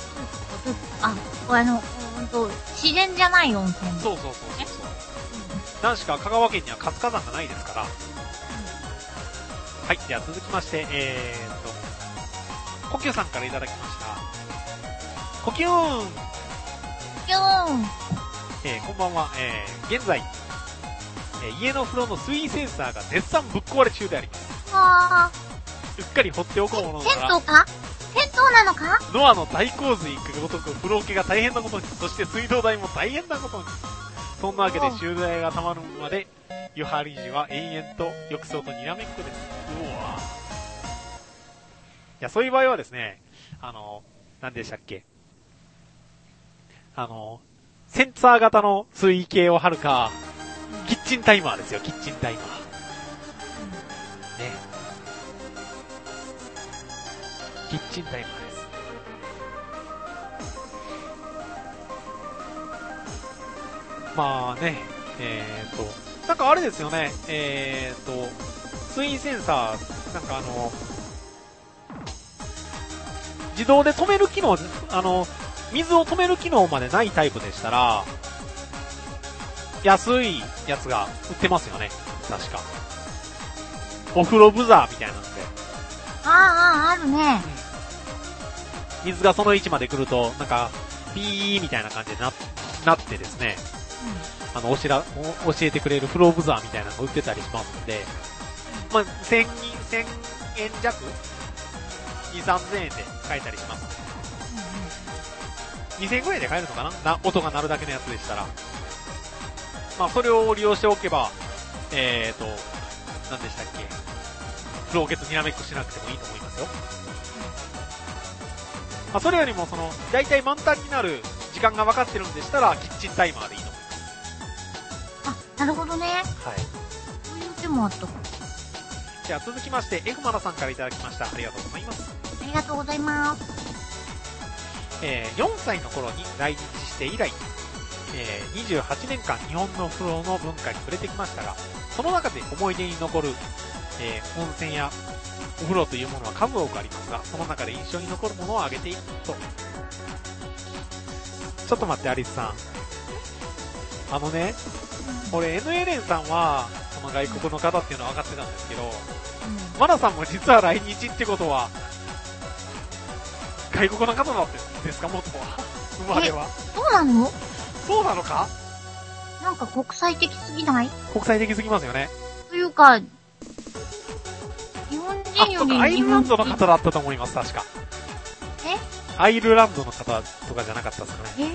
ので。自然じゃない温泉。 そう。何しか香川県には活火山がないですから。はい、では続きまして、コキュさんからいただきました。コキューン。こんばんは。現在、家の風呂の水位センサーが絶賛ぶっ壊れ中であります。うっかり放っておこうものなら。 銭湯なのか？ ノアの大洪水ごとく風呂桶が大変なことに、そして水道代も大変なことに。そんなわけで修理代が溜まるまで、湯張り時は延々と浴槽とにらめっこです。うわぁ。いや、そういう場合はですね、何でしたっけ？センサー型の水位計を貼るか、キッチンタイマーですよ、キッチンタイマー。ね。キッチンタイマーです。まあね、なんかあれですよね、水位センサー、なんか自動で止める機能、水を止める機能までないタイプでしたら、安いやつが売ってますよね。確か。お風呂ブザーみたいなんで。 あるね。 水がその位置まで来ると、なんか、ピーみたいな感じになってですね、教えてくれるフローブザーみたいなのが売ってたりしますんで、まあ、1000円弱 ?2,3000 円で買えたりしますんで。2000円ぐらいで買えるのかな？音が鳴るだけのやつでしたら。まあ、それを利用しておけば、何でしたっけ？風呂桶とにらめっこしなくてもいいと思いますよ。まあ、それよりもだいたい満タンになる時間が分かってるんでしたら、キッチンタイマーでいいと思います。 なるほどね。はい。そういう手もあった。 じゃあ続きまして、F マナさんからいただきました。ありがとうございます。 ありがとうございます。 4歳の頃に来日して以来、28年間日本の風呂の文化に触れてきましたが、その中で思い出に残る、温泉やお風呂というものは数多くありますが、その中で印象に残るものを挙げていくと。ちょっと待って、アリスさん。俺 N エレンさんは、その外国の方っていうのは分かってたんですけど、マナさんも実は来日ってことは、外国の方だったんですか、元は。生まれは。 そうなの？ そうなのか？ なんか国際的すぎない？ 国際的すぎますよね。 というか、日本人よりアイルランドの方だったと思います、確か。アイルランドの方とかじゃなかったですかね。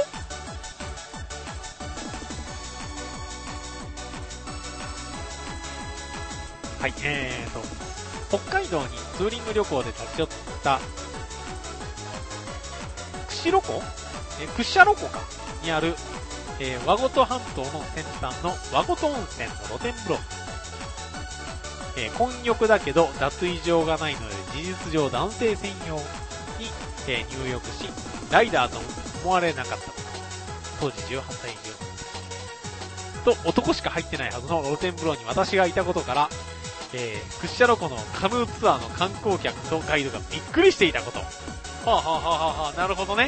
はい、北海道にツーリング旅行で立ち寄った屈斜路湖かにある、和琴半島の先端の和琴温泉の露天風呂。混浴だけど脱衣場がないので事実上男性専用に、入浴し、ライダーと思われなかった。当時18歳以上。と、男しか入ってないはずの露天風呂に私がいたことから、屈斜路湖のカヌーツアーの観光客とガイドがびっくりしていたこと。なるほどね。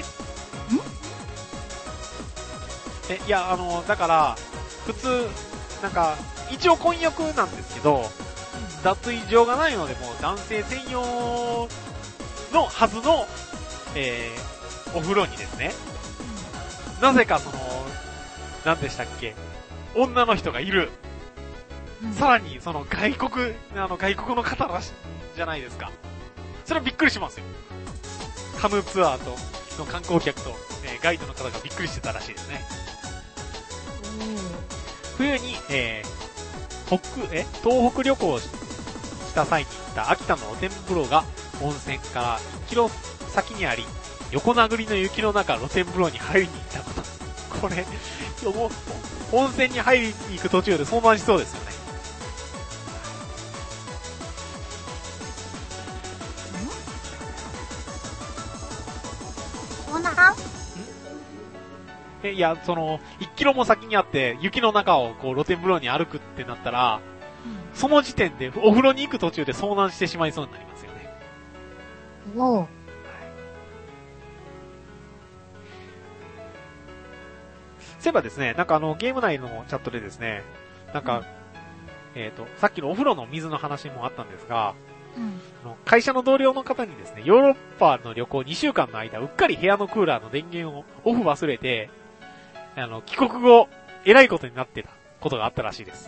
いや、だから、普通、なんか、一応混浴なんですけど、脱衣場がないので、もう男性専用のはずの、 お風呂にですね、なぜか何でしたっけ、女の人がいる。さらに、外国の方らしいじゃないですか。それはびっくりしますよ。カヌーツアーの観光客と、ガイドの方がびっくりしてたらしいですね。冬に、東北旅行をした際に行った秋田の露天風呂が温泉から1キロ先にあり、横殴りの雪の中露天風呂に入りに行ったこと。これ、温泉に入りに行く途中で遭難しそうですよね。 遭難？ いや、1キロも先にあって、雪の中を露天風呂に歩くってなったら、その時点でお風呂に行く途中で遭難してしまいそうになりますよね。 おう。 そういえばですね、ゲーム内のチャットでですね、さっきのお風呂の水の話もあったんですが、会社の同僚の方にですね、ヨーロッパの旅行2週間の間、うっかり部屋のクーラーの電源をオフ忘れて、帰国後、えらいことになってたことがあったらしいです。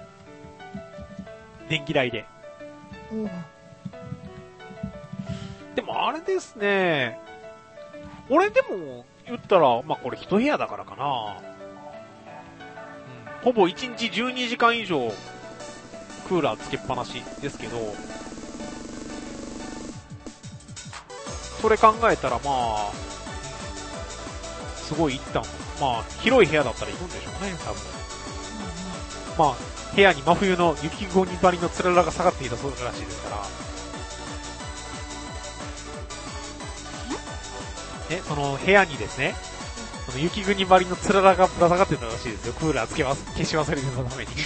電気代で。でもあれですね、俺でも言ったら、これ一部屋だからかな。ほぼ1日12時間以上、クーラーつけっぱなしですけど、それ考えたらすごい一旦、広い部屋だったら行くんでしょうね、多分。部屋に真冬の雪ゴニ張りのつららが下がっていたそうらしいですから。その部屋にですね、その雪国張りのつららがぶら下がってたらしいですよ。クーラー消し忘れてたために。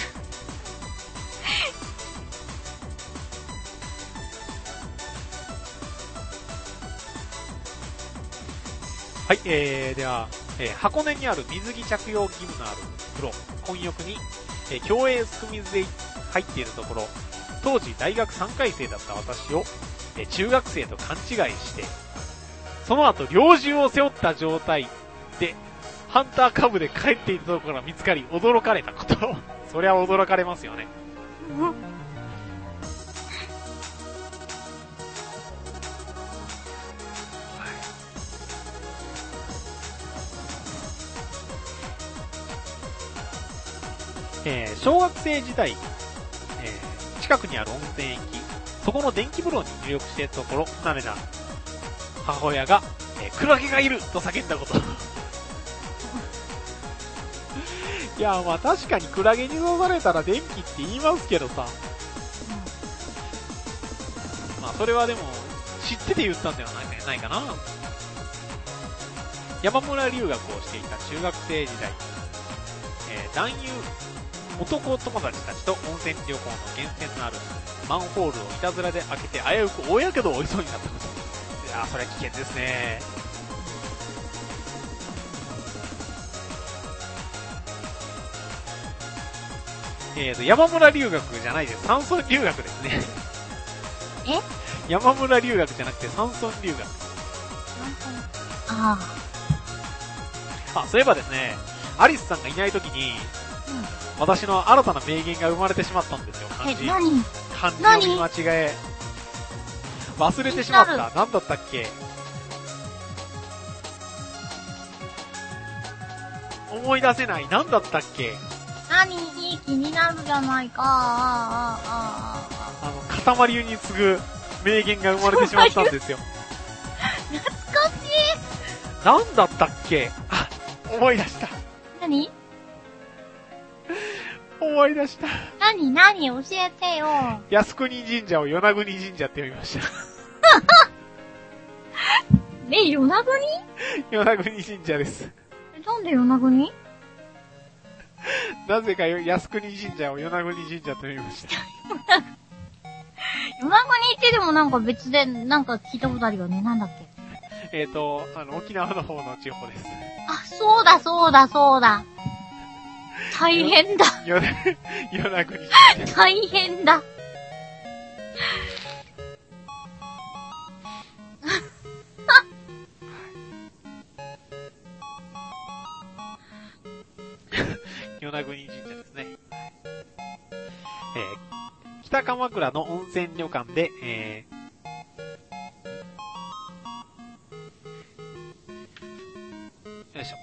はい、では、箱根にある水着着用義務のある風呂、混浴に、競泳すく水で入っているところ、当時大学3回生だった私を、中学生と勘違いして、その後猟銃を背負った状態で、ハンターカブで帰っていたところが見つかり、驚かれたこと。そりゃ驚かれますよね。小学生時代、近くにある温泉駅、そこの電気風呂に入浴していたところ、不慣れな母親が、クラゲがいると叫んだこと。いや、確かにクラゲに刺されたら電気って言いますけどさ。それはでも、知ってて言ったんではないかな。山村留学をしていた中学生時代、男優、男友達たちと温泉旅行の源泉のあるマンホールをいたずらで開けて危うく大やけどを負いそうになったこと。いやー、それは危険ですね。山村留学じゃないです。山村留学ですね。山村留学じゃなくて山村留学。そういえばですね、アリスさんがいないときに、私の新たな名言が生まれてしまったんですよ。漢字読み間違え。忘れてしまった。何だったっけ？思い出せない。何だったっけ？ 気になるじゃないか。 塊湯に次ぐ名言が生まれてしまったんですよ。 懐かしい。 何だったっけ？思い出した。 何思い出した。 何教えてよ。 靖国神社を与那国神社って読みました。 与那国？ 与那国神社です。 なんで与那国？ なぜか靖国神社を与那国神社と読みました。 与那国ってでも別で聞いたことあるよね。なんだっけ？ 沖縄の方の地方です。 そうだ。大変だ。 与那国神社。 大変だ。 与那国神社ですね。北鎌倉の温泉旅館で、よいしょ。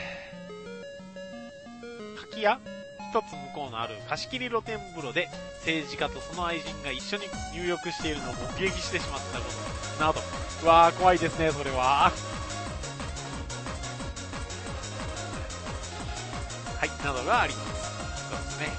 柿屋一つ向こうのある貸し切り露天風呂で政治家とその愛人が一緒に入浴しているのを目撃してしまったことなど。うわー、怖いですね、それは。はい、などがあります。そうですね。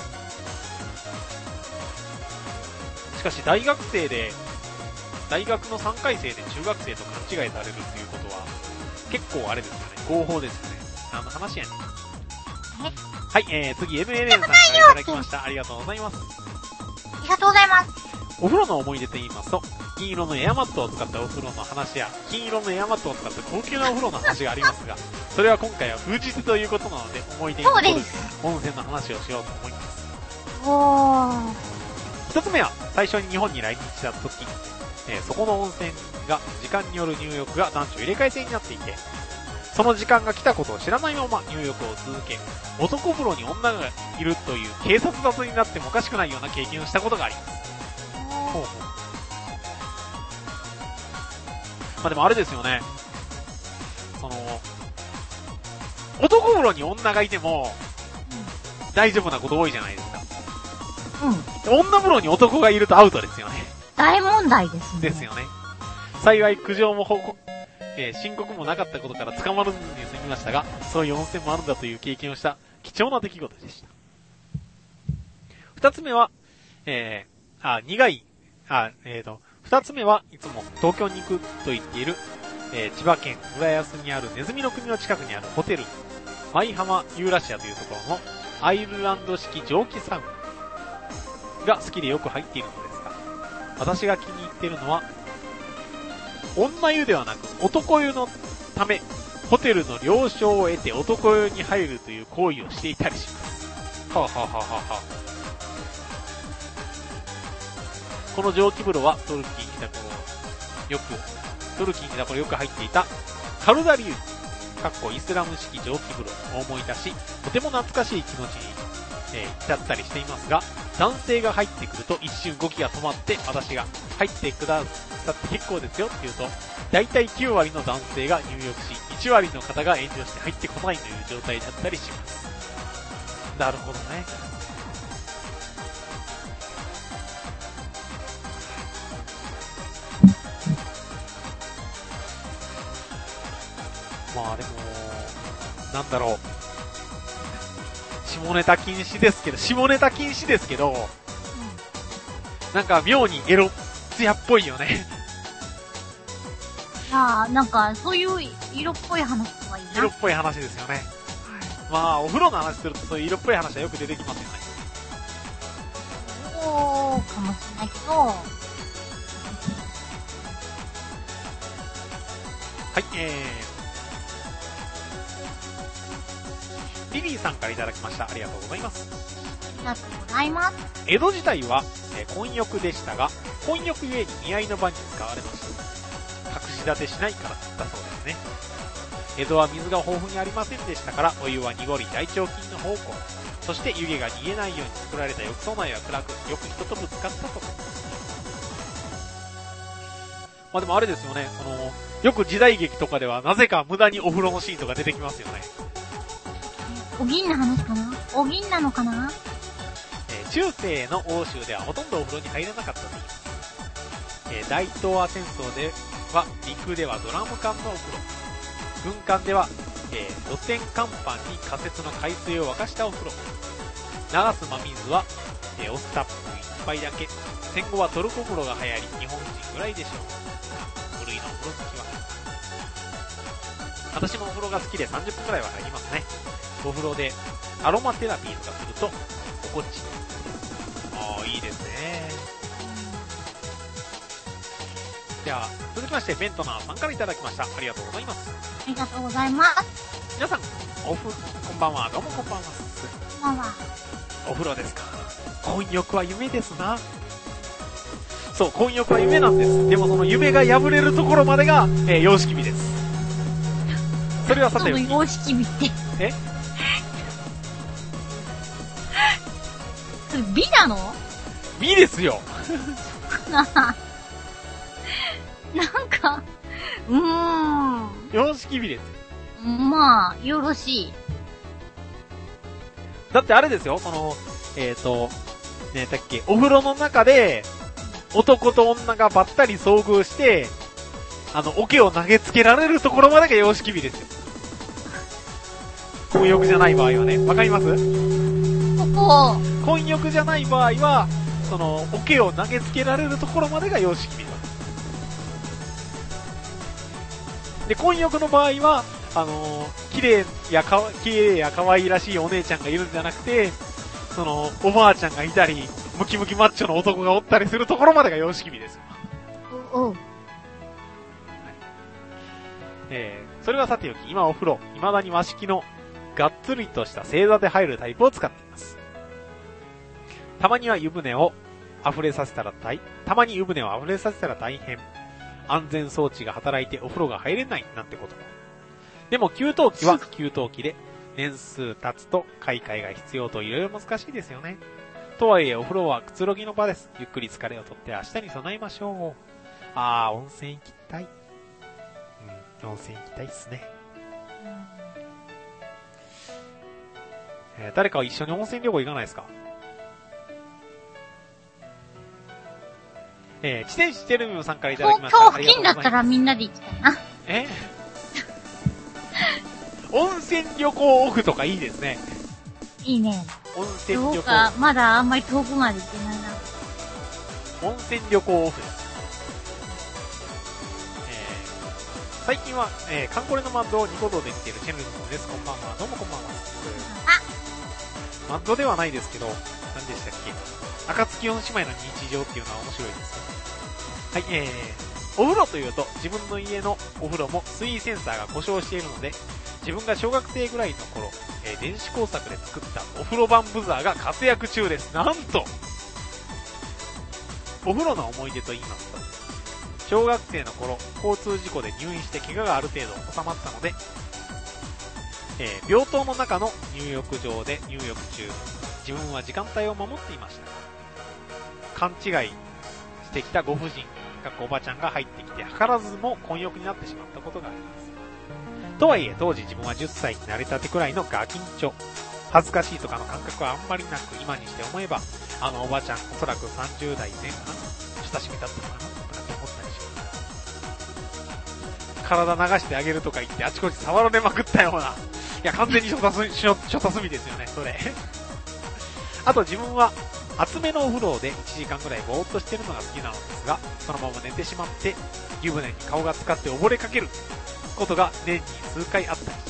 しかし大学の3回生で中学生と勘違いされるっていうことは、結構あれですよね。合法ですよね。何の話やねん。はい、次 MLN さんからいただきました。ありがとうございます。 ありがとうございます。 お風呂の思い出と言いますと、金色のエアマットを使ったお風呂の話や、金色のエアマットを使った高級なお風呂の話がありますが、それは今回は風日ということなので、思い出に残る温泉の話をしようと思います。一つ目は、最初に日本に来日した時、そこの温泉が時間による入浴が男女入れ替え制になっていて、その時間が来たことを知らないまま入浴を続け、男風呂に女がいるという警察沙汰になってもおかしくないような経験をしたことがあります。ほうほう。まあでもあれですよね。男風呂に女がいても、大丈夫なこと多いじゃないですか。女風呂に男がいるとアウトですよね。 大問題ですね。 ですよね。幸い苦情も申告もなかったことから捕まらずに済みましたが、そういう温泉もあるんだという経験をした貴重な出来事でした。二つ目は、二つ目はいつも東京に行くと言っている、千葉県浦安にあるネズミの国の近くにあるホテル、舞浜ユーラシアというところのアイルランド式蒸気サウナが好きでよく入っているのですが、私が気に入っているのは、女湯ではなく男湯のため、ホテルの了承を得て男湯に入るという行為をしていたりします。はぁはぁはぁはぁ。この蒸気風呂はトルキーに来た頃よく入っていたカルダリ湯、イスラム式蒸気風呂を思い出し、とても懐かしい気持ちに、浸ったりしていますが、男性が入ってくると一瞬動きが止まって、私が入ってくださって結構ですよって言うと、だいたい9割の男性が入浴し、1割の方が遠慮して入ってこないという状態だったりします。なるほどね。まあでも、なんだろう。下ネタ禁止ですけど、なんか妙にエロツヤっぽいよね。 なんか、そういう色っぽい話とかいいな。 色っぽい話ですよね。まあ、お風呂の話するとそういう色っぽい話はよく出てきますよね。 そうかもしれないけど。 はい、リリーさんからいただきました。ありがとうございます。 ありがとうございます。 江戸時代は、混浴でしたが、混浴ゆえに見合いの場に使われました。隠し立てしないからだそうですね。江戸は水が豊富にありませんでしたから、お湯は濁り大腸菌の宝庫。そして湯気が逃げないように作られた浴槽内は暗く、よく人とぶつかったと。まあでもあれですよね、よく時代劇とかではなぜか無駄にお風呂のシーンとか出てきますよね。 お銀の話かな？お銀なのかな？ 中世の欧州ではほとんどお風呂に入らなかったと言います。大東亜戦争では陸ではドラム缶のお風呂、軍艦では、露天甲板に仮設の海水を沸かしたお風呂、流す真水は、オスタップ1杯だけ。戦後はトルコ風呂が流行り、日本人ぐらいでしょう。古いのお風呂好きは。私もお風呂が好きで30分くらいは入りますね。お風呂でアロマテラピーとかすると心地いい。いいですね。では続きましてベントナーさんからいただきました。ありがとうございます。 ありがとうございます。 皆さんこんばんは。どうもこんばんは。 こんばんは。 お風呂ですか。混浴は夢ですな。そう、混浴は夢なんです。でもその夢が破れるところまでが、様式美です。それはさておき。 様式美ってそれ美なの？ 美ですよ。 なんか、 様式美です。 まあ、よろしい。 だってあれですよ、ねだっけ、お風呂の中で、男と女がばったり遭遇して、桶を投げつけられるところまでが様式美ですよ。混浴じゃない場合はね、わかります？混浴じゃない場合は、桶を投げつけられるところまでが様式美です。で、混浴の場合は、綺麗や可愛らしいお姉ちゃんがいるんじゃなくて、おばあちゃんがいたり、ムキムキマッチョの男がおったりするところまでが様式美ですよ。それはさておき、今お風呂、未だに和式のがっつりとした正座で入るタイプを使っています。たまに湯船を溢れさせたら大変。安全装置が働いてお風呂が入れないなんてことも。でも給湯器は給湯器で年数経つと買い替えが必要といろいろ難しいですよね。とはいえお風呂はくつろぎの場です。ゆっくり疲れをとって明日に備えましょう。温泉行きたい。温泉行きたいっすね。誰か一緒に温泉旅行行かないですか？地点知ってるみもさんからいただきました。 東京付近だったらみんなで行きたいな。 温泉旅行オフとかいいですね。 いいね。 温泉旅行。 どうか、まだあんまり遠くまで行ってないな。 温泉旅行オフです。最近は、カンコレのマッドをニコ動で見ているチェンルズです。こんばんは。どうもこんばんは。マッドではないですけど、何でしたっけ？暁四姉妹の日常っていうのは面白いですよ。はい、お風呂というと自分の家のお風呂も水位センサーが故障しているので、自分が小学生ぐらいの頃、電子工作で作ったお風呂版ブザーが活躍中です。なんとお風呂の思い出と言いますと、小学生の頃、交通事故で入院して怪我がある程度収まったので、病棟の中の入浴場で入浴中、自分は時間帯を守っていました。勘違いしてきたご婦人、おばちゃんが入ってきて、図らずも混浴になってしまったことがあります。とはいえ、当時自分は10歳になりたてくらいのガキンチョ。恥ずかしいとかの感覚はあんまりなく、今にして思えば、おばちゃん、おそらく30代前半、親しみだったのかなと思ったりします。体流してあげるとか言って、あちこち触られまくったような。いや、完全に初太隅ですよね、それ。あと自分は、厚めのお風呂で1時間ぐらいぼーっとしてるのが好きなのですが、そのまま寝てしまって、湯船に顔が浸かって溺れかけることが年に数回あったりします。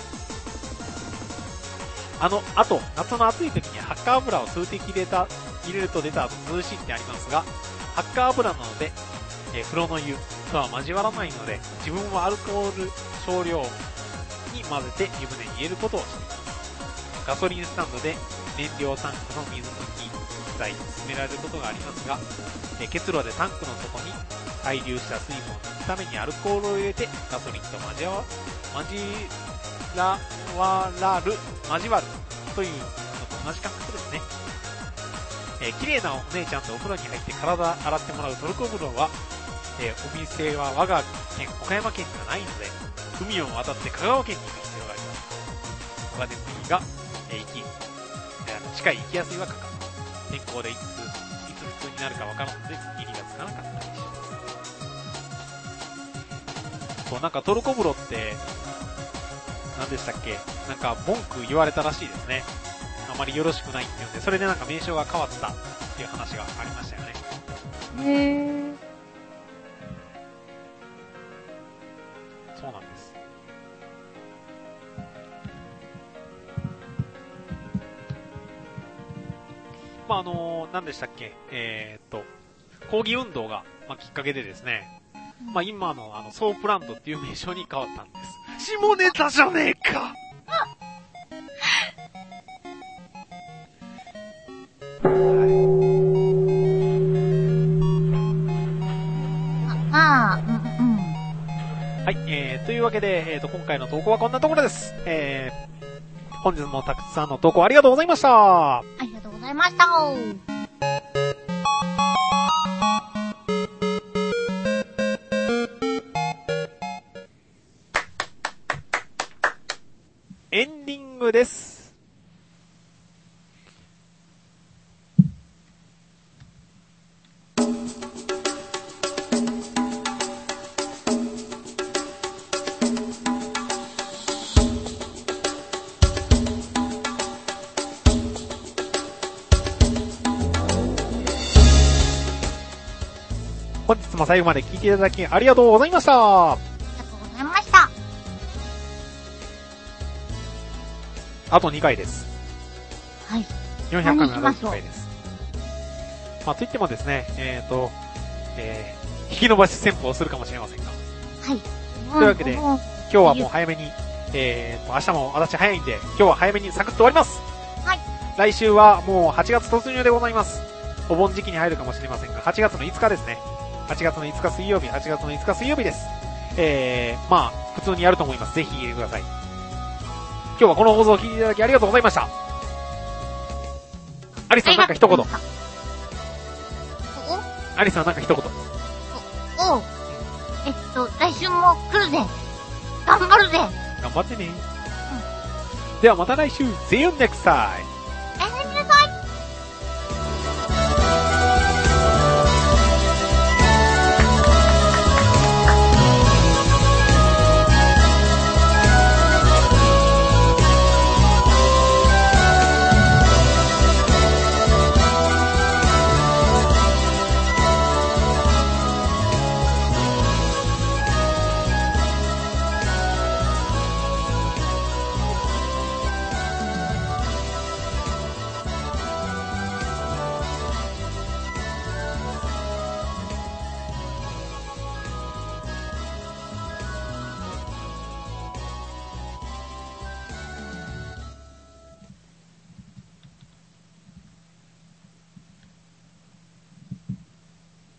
あと、夏の暑い時にハッカー油を数滴入れると出た後涼しいってありますが、ハッカー油なので、風呂の湯とは交わらないので、自分はアルコール少量に混ぜて湯船に入れることをしています。ガソリンスタンドで燃料タンクの水抜き剤に進められることがありますが、結露でタンクの底に滞留した水分を抜くためにアルコールを入れてガソリンと交わるというのと同じ感覚ですね。綺麗なお姉ちゃんとお風呂に入って体洗ってもらうトルコ風呂は、お店は我が県岡山県にはないので、海を渡って香川県に行く必要があります。お金水が、近い行きやすいはかかる。天候でいつ普通になるかわからんので、入りがつかなかったりします。そう、なんかトルコ風呂って、何でしたっけ？なんか文句言われたらしいですね。あまりよろしくないっていうんで、それでなんか名称が変わったっていう話がありましたよね。そうなんです。まあ、何でしたっけ？抗議運動が、きっかけでですね、今のソープランドっていう名称に変わったんです。下ネタじゃねえかはい、というわけで、今回の投稿はこんなところです。本日もたくさんの投稿ありがとうございました。 ありがとうございました。 ざいました。 エンディングです。本日も最後まで聞いていただきありがとうございました。 ありがとうございました。 あと2回です。 はい。 400回目のあと2回です。まあ、といってもですね、引き伸ばし戦法をするかもしれませんが。 はい。 というわけで、今日はもう早めに、明日も私早いんで、今日は早めにサクッと終わります。 はい。 来週はもう8月突入でございます。お盆時期に入るかもしれませんが、8月の5日ですね。8月の5日水曜日、8月の5日水曜日です。まあ、普通にやると思います。ぜひ入れてください。今日はこの放送を聞いていただきありがとうございました。アリスさんなんか一言。アリスさんなんか一言。 来週も来るぜ。頑張るぜ。 頑張ってね。ではまた来週。See you next time.